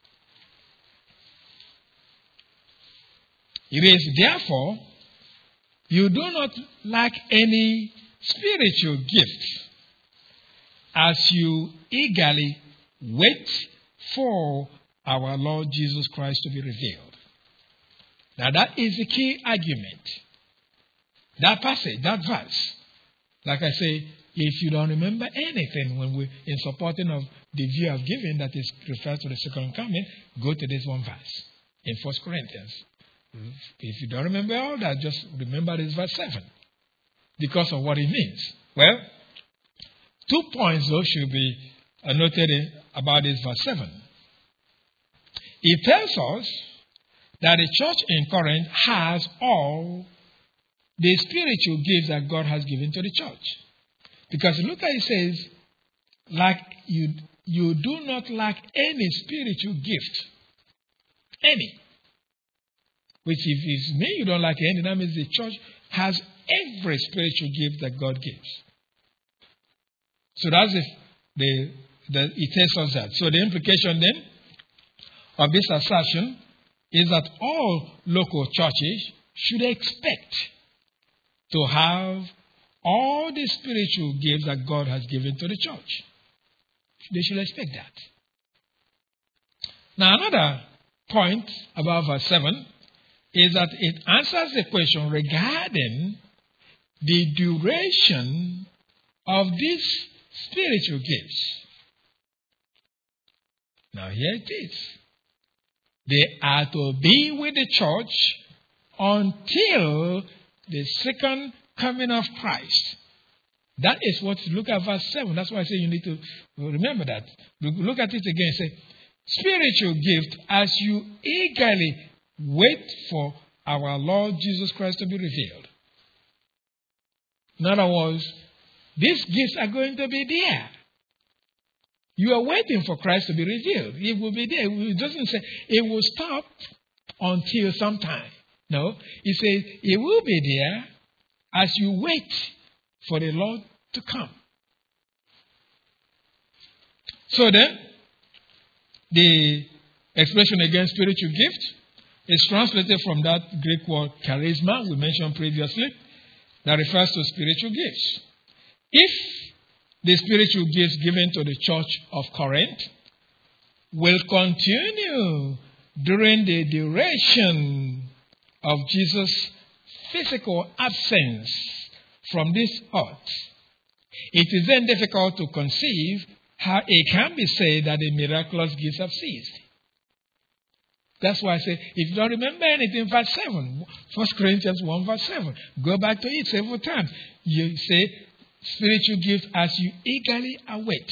It is therefore, you do not lack any spiritual gift as you eagerly wait for our Lord Jesus Christ to be revealed. Now that is the key argument. That passage, that verse. Like I say, if you don't remember anything when we in supporting of the view I've given that is referred to the second coming, go to this one verse in First Corinthians. If you don't remember all that, just remember this verse seven. Because of what it means. Well, two points though should be noted about this verse seven. It tells us that the church in Corinth has all the spiritual gifts that God has given to the church. Because look at it says, like you, you do not lack any spiritual gift. Any. Which if it's me, you don't lack any, that means the church has every spiritual gift that God gives. So that's the, the, the it tells us that. So the implication then of this assertion is that all local churches should expect to have all the spiritual gifts that God has given to the church. They should expect that. Now another point about verse seven is that it answers the question regarding the duration of these spiritual gifts. Now here it is. They are to be with the church until the second coming of Christ. That is what, look at verse seven. That's why I say you need to remember that. Look at it again. Say, spiritual gift as you eagerly wait for our Lord Jesus Christ to be revealed. In other words, these gifts are going to be there. You are waiting for Christ to be revealed. It will be there. It doesn't say it will stop until sometime. No, it says it will be there as you wait for the Lord to come. So then, the expression against spiritual gift is translated from that Greek word charisma we mentioned previously, that refers to spiritual gifts. If the spiritual gifts given to the church of Corinth will continue during the duration of Jesus' physical absence from this earth, it is then difficult to conceive how it can be said that the miraculous gifts have ceased. That's why I say, if you don't remember anything, verse seven, First Corinthians one, verse seven, go back to it several times. You say, spiritual gift as you eagerly await.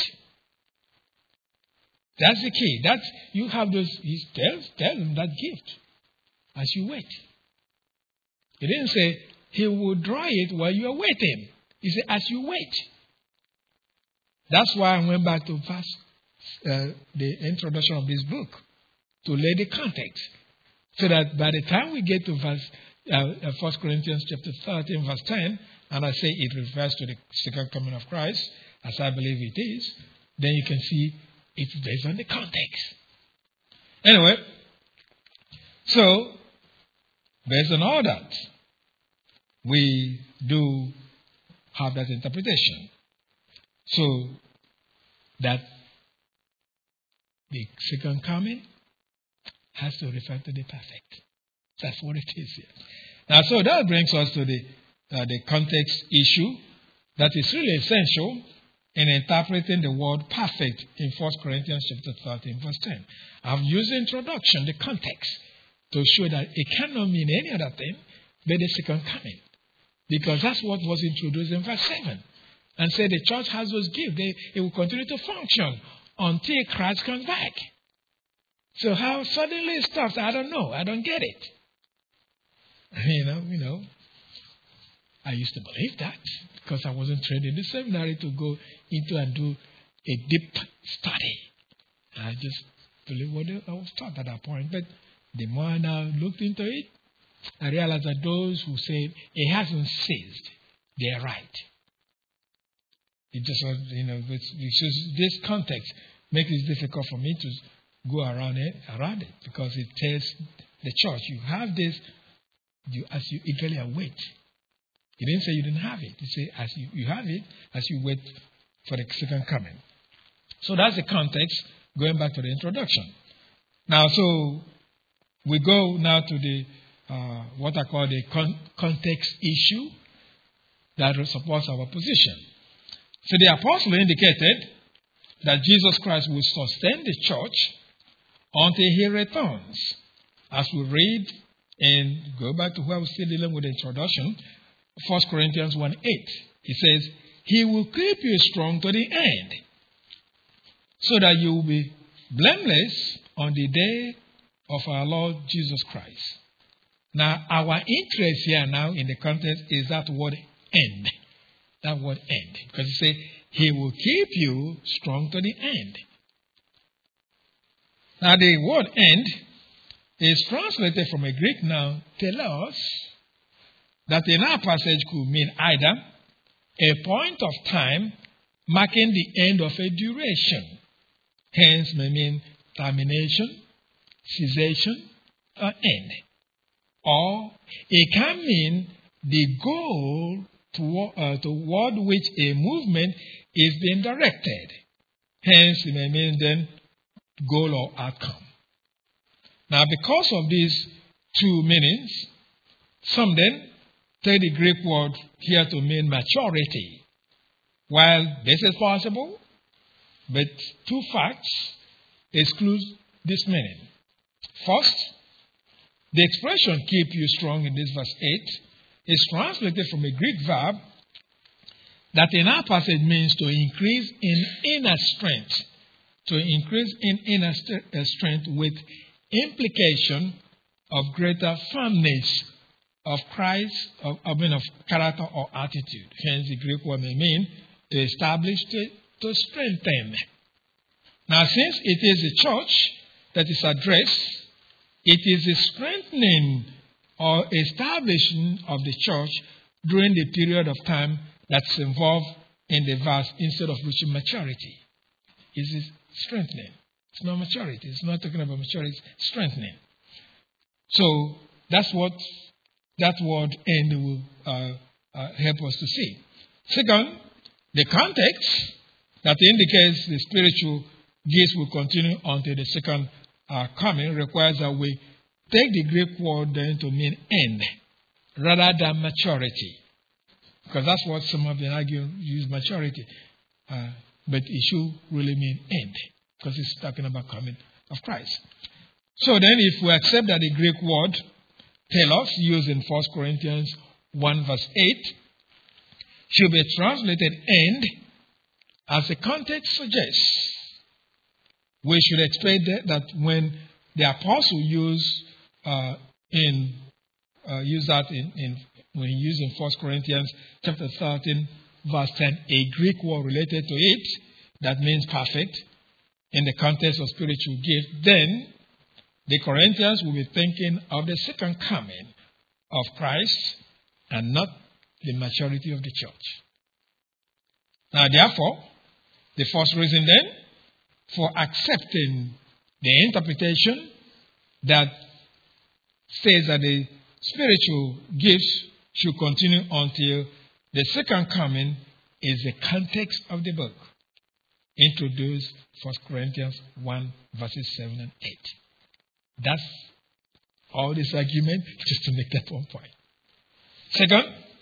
That's the key. That's, you have those, he tells, tell them that gift as you wait. He didn't say, he will draw it while you are waiting. He said, as you wait. That's why I went back to verse, uh, the introduction of this book to lay the context. So that by the time we get to verse uh, uh, First Corinthians chapter thirteen, verse ten, and I say it refers to the second coming of Christ, as I believe it is, then you can see it's based on the context. Anyway, so based on all that, we do have that interpretation. So that the second coming has to refer to the perfect. That's what it is here. Now, so that brings us to the uh, the context issue that is really essential in interpreting the word perfect in First Corinthians chapter thirteen, verse ten. I've used the introduction, the context, to show that it cannot mean any other thing but the second coming. Because that's what was introduced in verse seven. And said the church has those gifts. They, it will continue to function until Christ comes back. So how suddenly it stops, I don't know. I don't get it. You know, you know. I used to believe that because I wasn't trained in the seminary to go into and do a deep study. I just believe what I was taught at that point. But the more I now looked into it, I realized that those who say it hasn't ceased, they are right. It just, you know, it's, it's just, this context makes it difficult for me to go around it, around it because it tells the church, you have this, you, as you eagerly await. He didn't say you didn't have it. He said, as you, you have it, as you wait for the second coming. So that's the context, going back to the introduction. Now, so we go now to the uh, what I call the con- context issue that supports our position. So the apostle indicated that Jesus Christ will sustain the church until he returns. As we read and go back to where we're still dealing with the introduction, First Corinthians one eight, he says, he will keep you strong to the end, so that you will be blameless on the day of our Lord Jesus Christ. Now, our interest here now in the context is that word end. That word end. Because he says, he will keep you strong to the end. Now, the word end is translated from a Greek noun, telos, that in our passage could mean either a point of time marking the end of a duration, hence may mean termination, cessation, or end. Or it can mean the goal toward, uh, toward which a movement is being directed. Hence, it may mean then goal or outcome. Now, because of these two meanings, some then take the Greek word here to mean maturity. While this is possible, but two facts exclude this meaning. First, the expression keep you strong in this verse eight is translated from a Greek verb that in our passage means to increase in inner strength. To increase in inner st- strength with implication of greater firmness of Christ, of, I mean of character or attitude. Hence the Greek word may mean to establish, to, to strengthen. Now since it is the church that is addressed, it is the strengthening or establishing of the church during the period of time that's involved in the verse instead of reaching maturity. It's strengthening. It's not maturity. It's not talking about maturity. It's strengthening. So that's what that word end will uh, uh, help us to see. Second, the context that indicates the spiritual gifts will continue until the second uh, coming requires that we take the Greek word then to mean end rather than maturity. Because that's what some of them argue, use maturity. Uh, but it should really mean end. Because it's talking about coming of Christ. So then if we accept that the Greek word telos, used in First Corinthians one verse eight, should be translated end, as the context suggests, we should expect that, that when the apostle used uh, in uh, use that in, in when he used in First Corinthians chapter thirteen verse ten a Greek word related to it, that means perfect, in the context of spiritual gift, then the Corinthians will be thinking of the second coming of Christ and not the maturity of the church. Now, therefore, the first reason then for accepting the interpretation that says that the spiritual gifts should continue until the second coming is the context of the book. Introduce First Corinthians one, verses seven and eight. That's all this argument, just to make that one point. Second,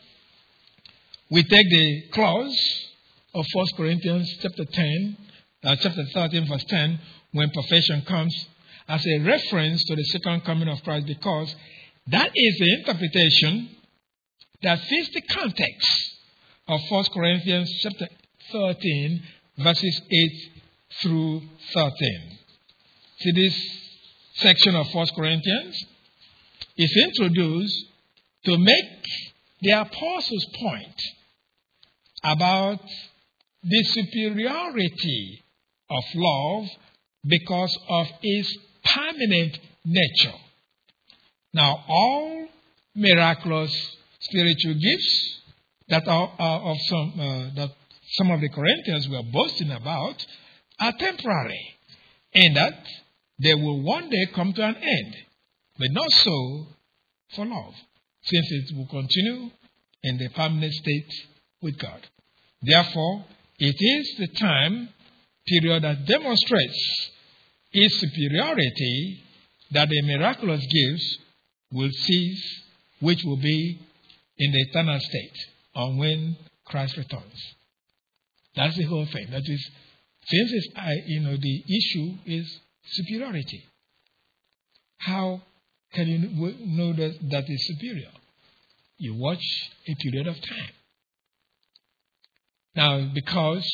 we take the clause of First Corinthians chapter ten, uh, chapter thirteen, verse ten, when perfection comes, as a reference to the second coming of Christ, because that is the interpretation that fits the context of First Corinthians chapter thirteen, verses eight through thirteen. See, this section of First Corinthians is introduced to make the apostles' point about the superiority of love because of its permanent nature. Now, all miraculous spiritual gifts that are, are of some uh, that some of the Corinthians were boasting about are temporary, in that they will one day come to an end, but not so for love, since it will continue in the permanent state with God. Therefore, it is the time period that demonstrates its superiority that the miraculous gifts will cease, which will be in the eternal state, or when Christ returns. That's the whole thing. That is, since it's, I, you know, the issue is superiority. How can you know that that is superior? You watch a period of time. Now, because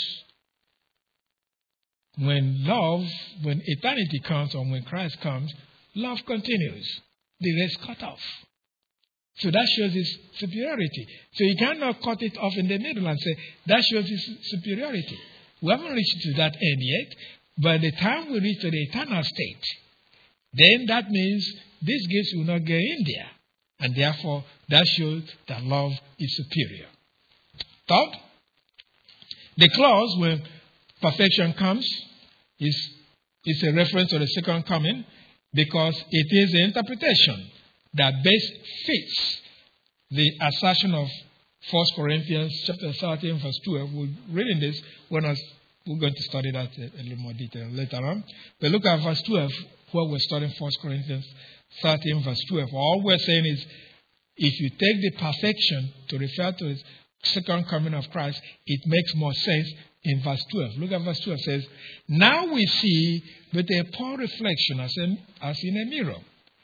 when love, when eternity comes or when Christ comes, love continues. The rest cut off. So that shows its superiority. So you cannot cut it off in the middle and say, that shows its superiority. We haven't reached to that end yet, but the time we reach to the eternal state, then that means these gifts will not get in there. And therefore, that shows that love is superior. Third, the clause when perfection comes is, is a reference to the second coming, because it is the interpretation that best fits the assertion of First Corinthians chapter thirteen, verse twelve. We're reading this when I was, we're going to study that a, a little more detail later on. But look at verse twelve, where we're studying First Corinthians thirteen, verse twelve. All we're saying is, if you take the perfection to refer to the second coming of Christ, it makes more sense in verse twelve. Look at verse twelve. It says, now we see with a poor reflection as in, as in a mirror.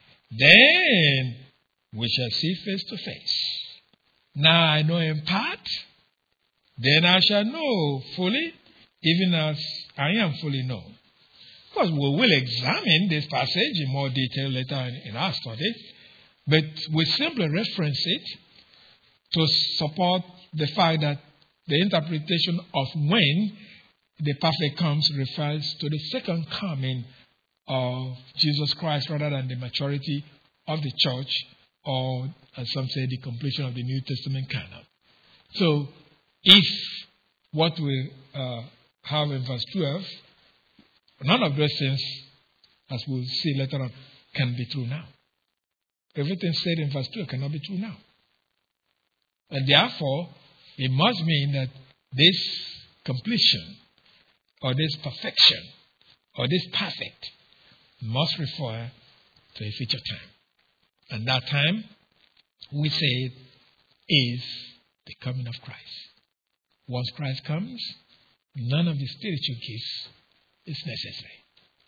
Then we shall see face to face. Now I know in part, then I shall know fully, even as I am fully known. Of course, we will examine this passage in more detail later in, in our study, but we simply reference it to support the fact that the interpretation of when the perfect comes refers to the second coming of Jesus Christ rather than the maturity of the church, or as some say, the completion of the New Testament canon. So, if what we uh, have in verse twelve, none of those things, as we'll see later on, can be true now. Everything said in verse twelve cannot be true now. And therefore, it must mean that this completion, or this perfection, or this perfect, must refer to a future time. And that time, we say, is the coming of Christ. Once Christ comes, none of the spiritual gifts is necessary.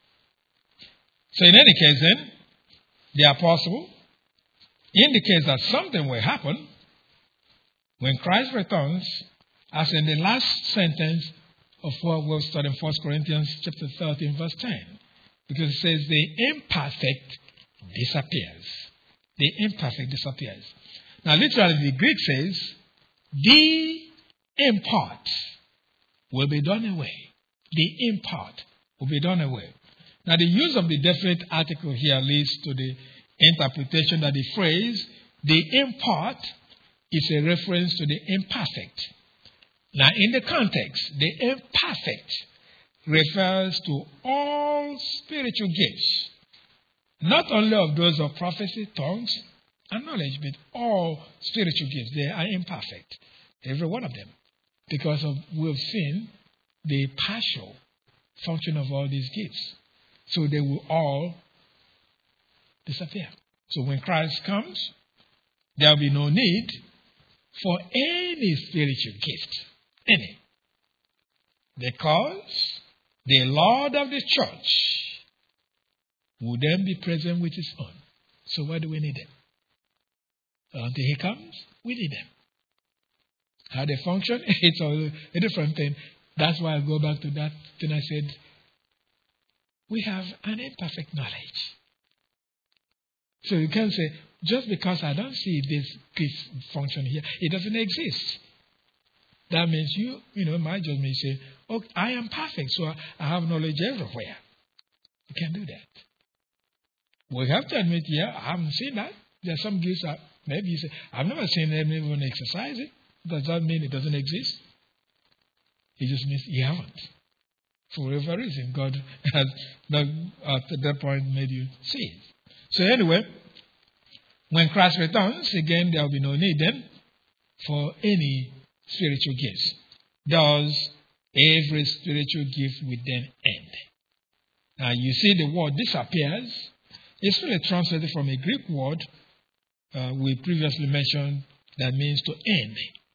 So in any case then, the apostle indicates that something will happen when Christ returns, as in the last sentence of what we've studied in First Corinthians chapter thirteen, verse ten. Because it says the imperfect disappears. The imperfect disappears. Now literally the Greek says, the in part will be done away. the in part, will be done away. Now, the use of the definite article here leads to the interpretation that the phrase, the in part, is a reference to the imperfect. Now, in the context, the imperfect refers to all spiritual gifts, not only of those of prophecy, tongues, and knowledge, but all spiritual gifts. They are imperfect, every one of them, because of we've seen the partial function of all these gifts. So they will all disappear. So when Christ comes, there will be no need for any spiritual gift, any, because the Lord of the church will then be present with his own. So why do we need them? Until he comes, we need them. How they function, it's a different thing. That's why I go back to that thing I said. We have an imperfect knowledge. So you can't say, just because I don't see this gift function here, it doesn't exist. That means you, you know, my judgment say, oh, I am perfect, so I have knowledge everywhere. You can't do that. We have to admit, yeah, I haven't seen that. There are some gifts that maybe you say, I've never seen them even exercise it. Does that mean it doesn't exist? It just means you haven't. For whatever reason, God has, not, at that point, made you see it. So anyway, when Christ returns, again, there will be no need then for any spiritual gifts. Thus, every spiritual gift will then end. Now, you see the word disappears. It's really translated from a Greek word uh, we previously mentioned that means to end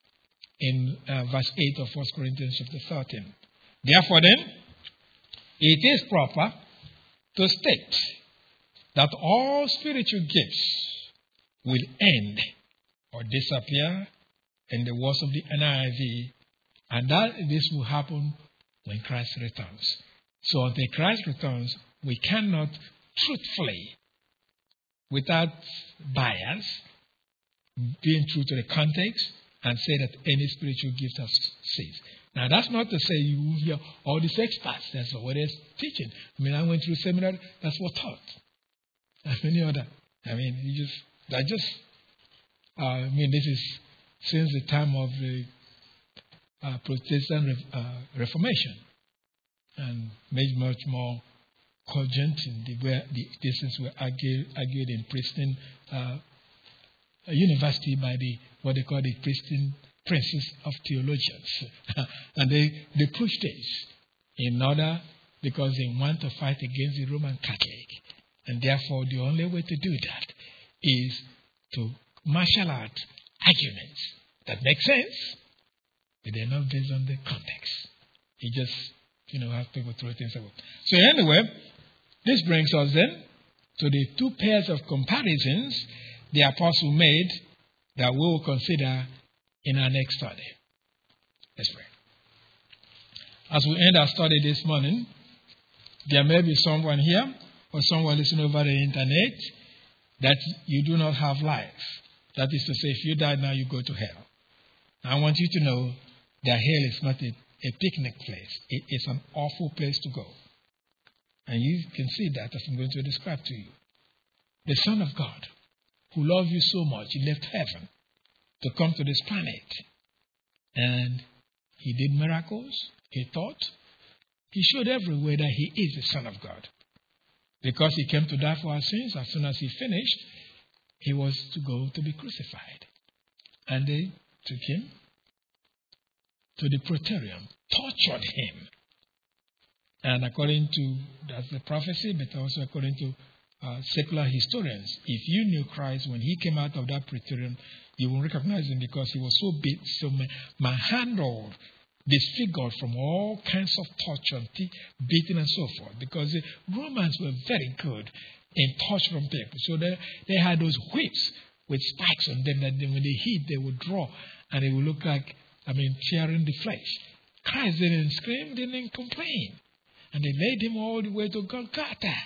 in uh, verse eight of First Corinthians chapter thirteen. Therefore then, it is proper to state that all spiritual gifts will end or disappear in the words of the N I V, and that this will happen when Christ returns. So until Christ returns, we cannot truthfully, without bias, being true to the context, and say that any spiritual gift has ceased. Now, that's not to say you will hear all these experts. That's what they're teaching. I mean, I went through seminary. That's what taught. And many other. I mean, you just, I just, uh, I mean, this is since the time of the uh, Protestant Re- uh, Reformation, and made much more cogent in the way the theses were argued, argued in Princeton uh, University by the what they call the Princeton Princes of Theologians, and they they pushed this in order because they want to fight against the Roman Catholic, and therefore the only way to do that is to marshal out arguments that make sense, but they're not based on the context. You just, you know, have people throw things away. So anyway, this brings us then to the two pairs of comparisons the apostle made that we will consider in our next study. Let's pray. As we end our study this morning, there may be someone here or someone listening over the internet that you do not have life. That is to say, if you die now, you go to hell. I want you to know that hell is not a, a picnic place. It is an awful place to go. And you can see that as I'm going to describe to you. The Son of God, who loved you so much, he left heaven to come to this planet. And he did miracles. He taught. He showed everywhere that he is the Son of God. Because he came to die for our sins, as soon as he finished, he was to go to be crucified. And they took him to the praetorium, tortured him. And according to, that's the prophecy, but also according to uh, secular historians, if you knew Christ when he came out of that praetorium, you will recognize him because he was so beat, so manhandled, disfigured from all kinds of torture, beating and so forth. Because the Romans were very good in torturing people. So they, they had those whips with spikes on them that when they hit, they would draw and it would look like, I mean, tearing the flesh. Christ didn't scream, didn't complain. And they laid him all the way to Golgotha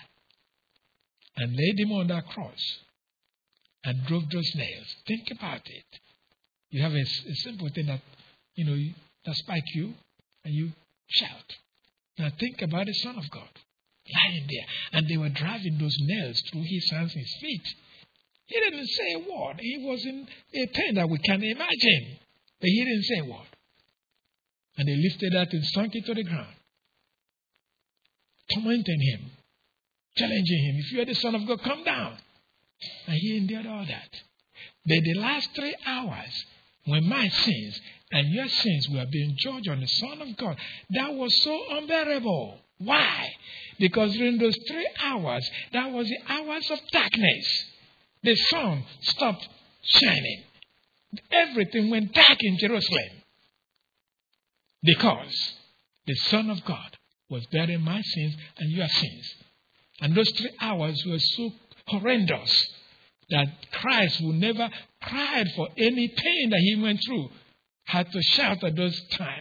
and laid him on that cross and drove those nails. Think about it. You have a, a simple thing that, you know, that spike you and you shout. Now think about the Son of God lying there. And they were driving those nails through his hands and his feet. He didn't say a word. He was in a pain that we can imagine. But he didn't say a word. And they lifted that and sunk it to the ground. Tormenting him. Challenging him. If you are the Son of God, come down. And he endured all that. But the last three hours, when my sins and your sins were being judged on the Son of God, that was so unbearable. Why? Because during those three hours, that was the hours of darkness. The sun stopped shining. Everything went dark in Jerusalem. Because the Son of God was bearing my sins and your sins. And those three hours were so horrendous that Christ, who never cried for any pain that he went through, had to shout at those times,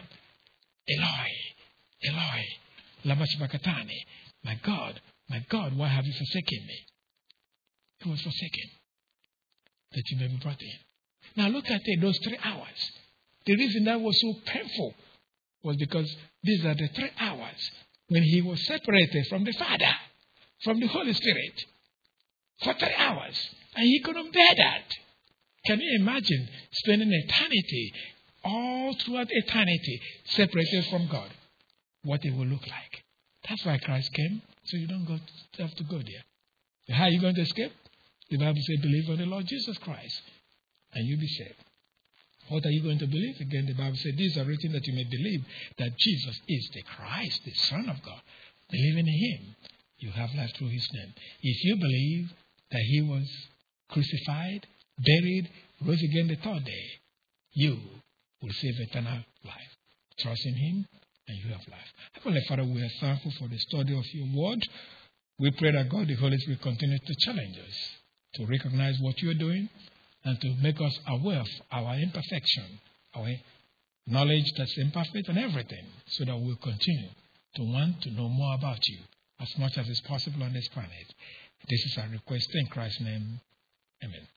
Eloi, Eloi, lama sabachthani, my God, my God, why have you forsaken me? He was forsaken, that you may be brought in. Now look at it, those three hours. The reason that was so painful was because these are the three hours when he was separated from the Father, from the Holy Spirit, for three hours. And he couldn't bear that. Can you imagine spending eternity, all throughout eternity, separated from God? What it will look like. That's why Christ came, so you don't go, have to go there. How are you going to escape? The Bible says, believe on the Lord Jesus Christ, and you'll be saved. What are you going to believe? Again, the Bible says, these are written that you may believe that Jesus is the Christ, the Son of God. Believing in him, you have life through his name. If you believe that he was crucified, buried, rose again the third day, you will receive eternal life. Trust in him, and you have life. Heavenly Father, we are thankful for the study of your word. We pray that God, the Holy Spirit, continue to challenge us to recognize what you are doing and to make us aware of our imperfection, our knowledge that's imperfect and everything, so that we'll continue to want to know more about you as much as is possible on this planet. This is our request in Christ's name. Amen.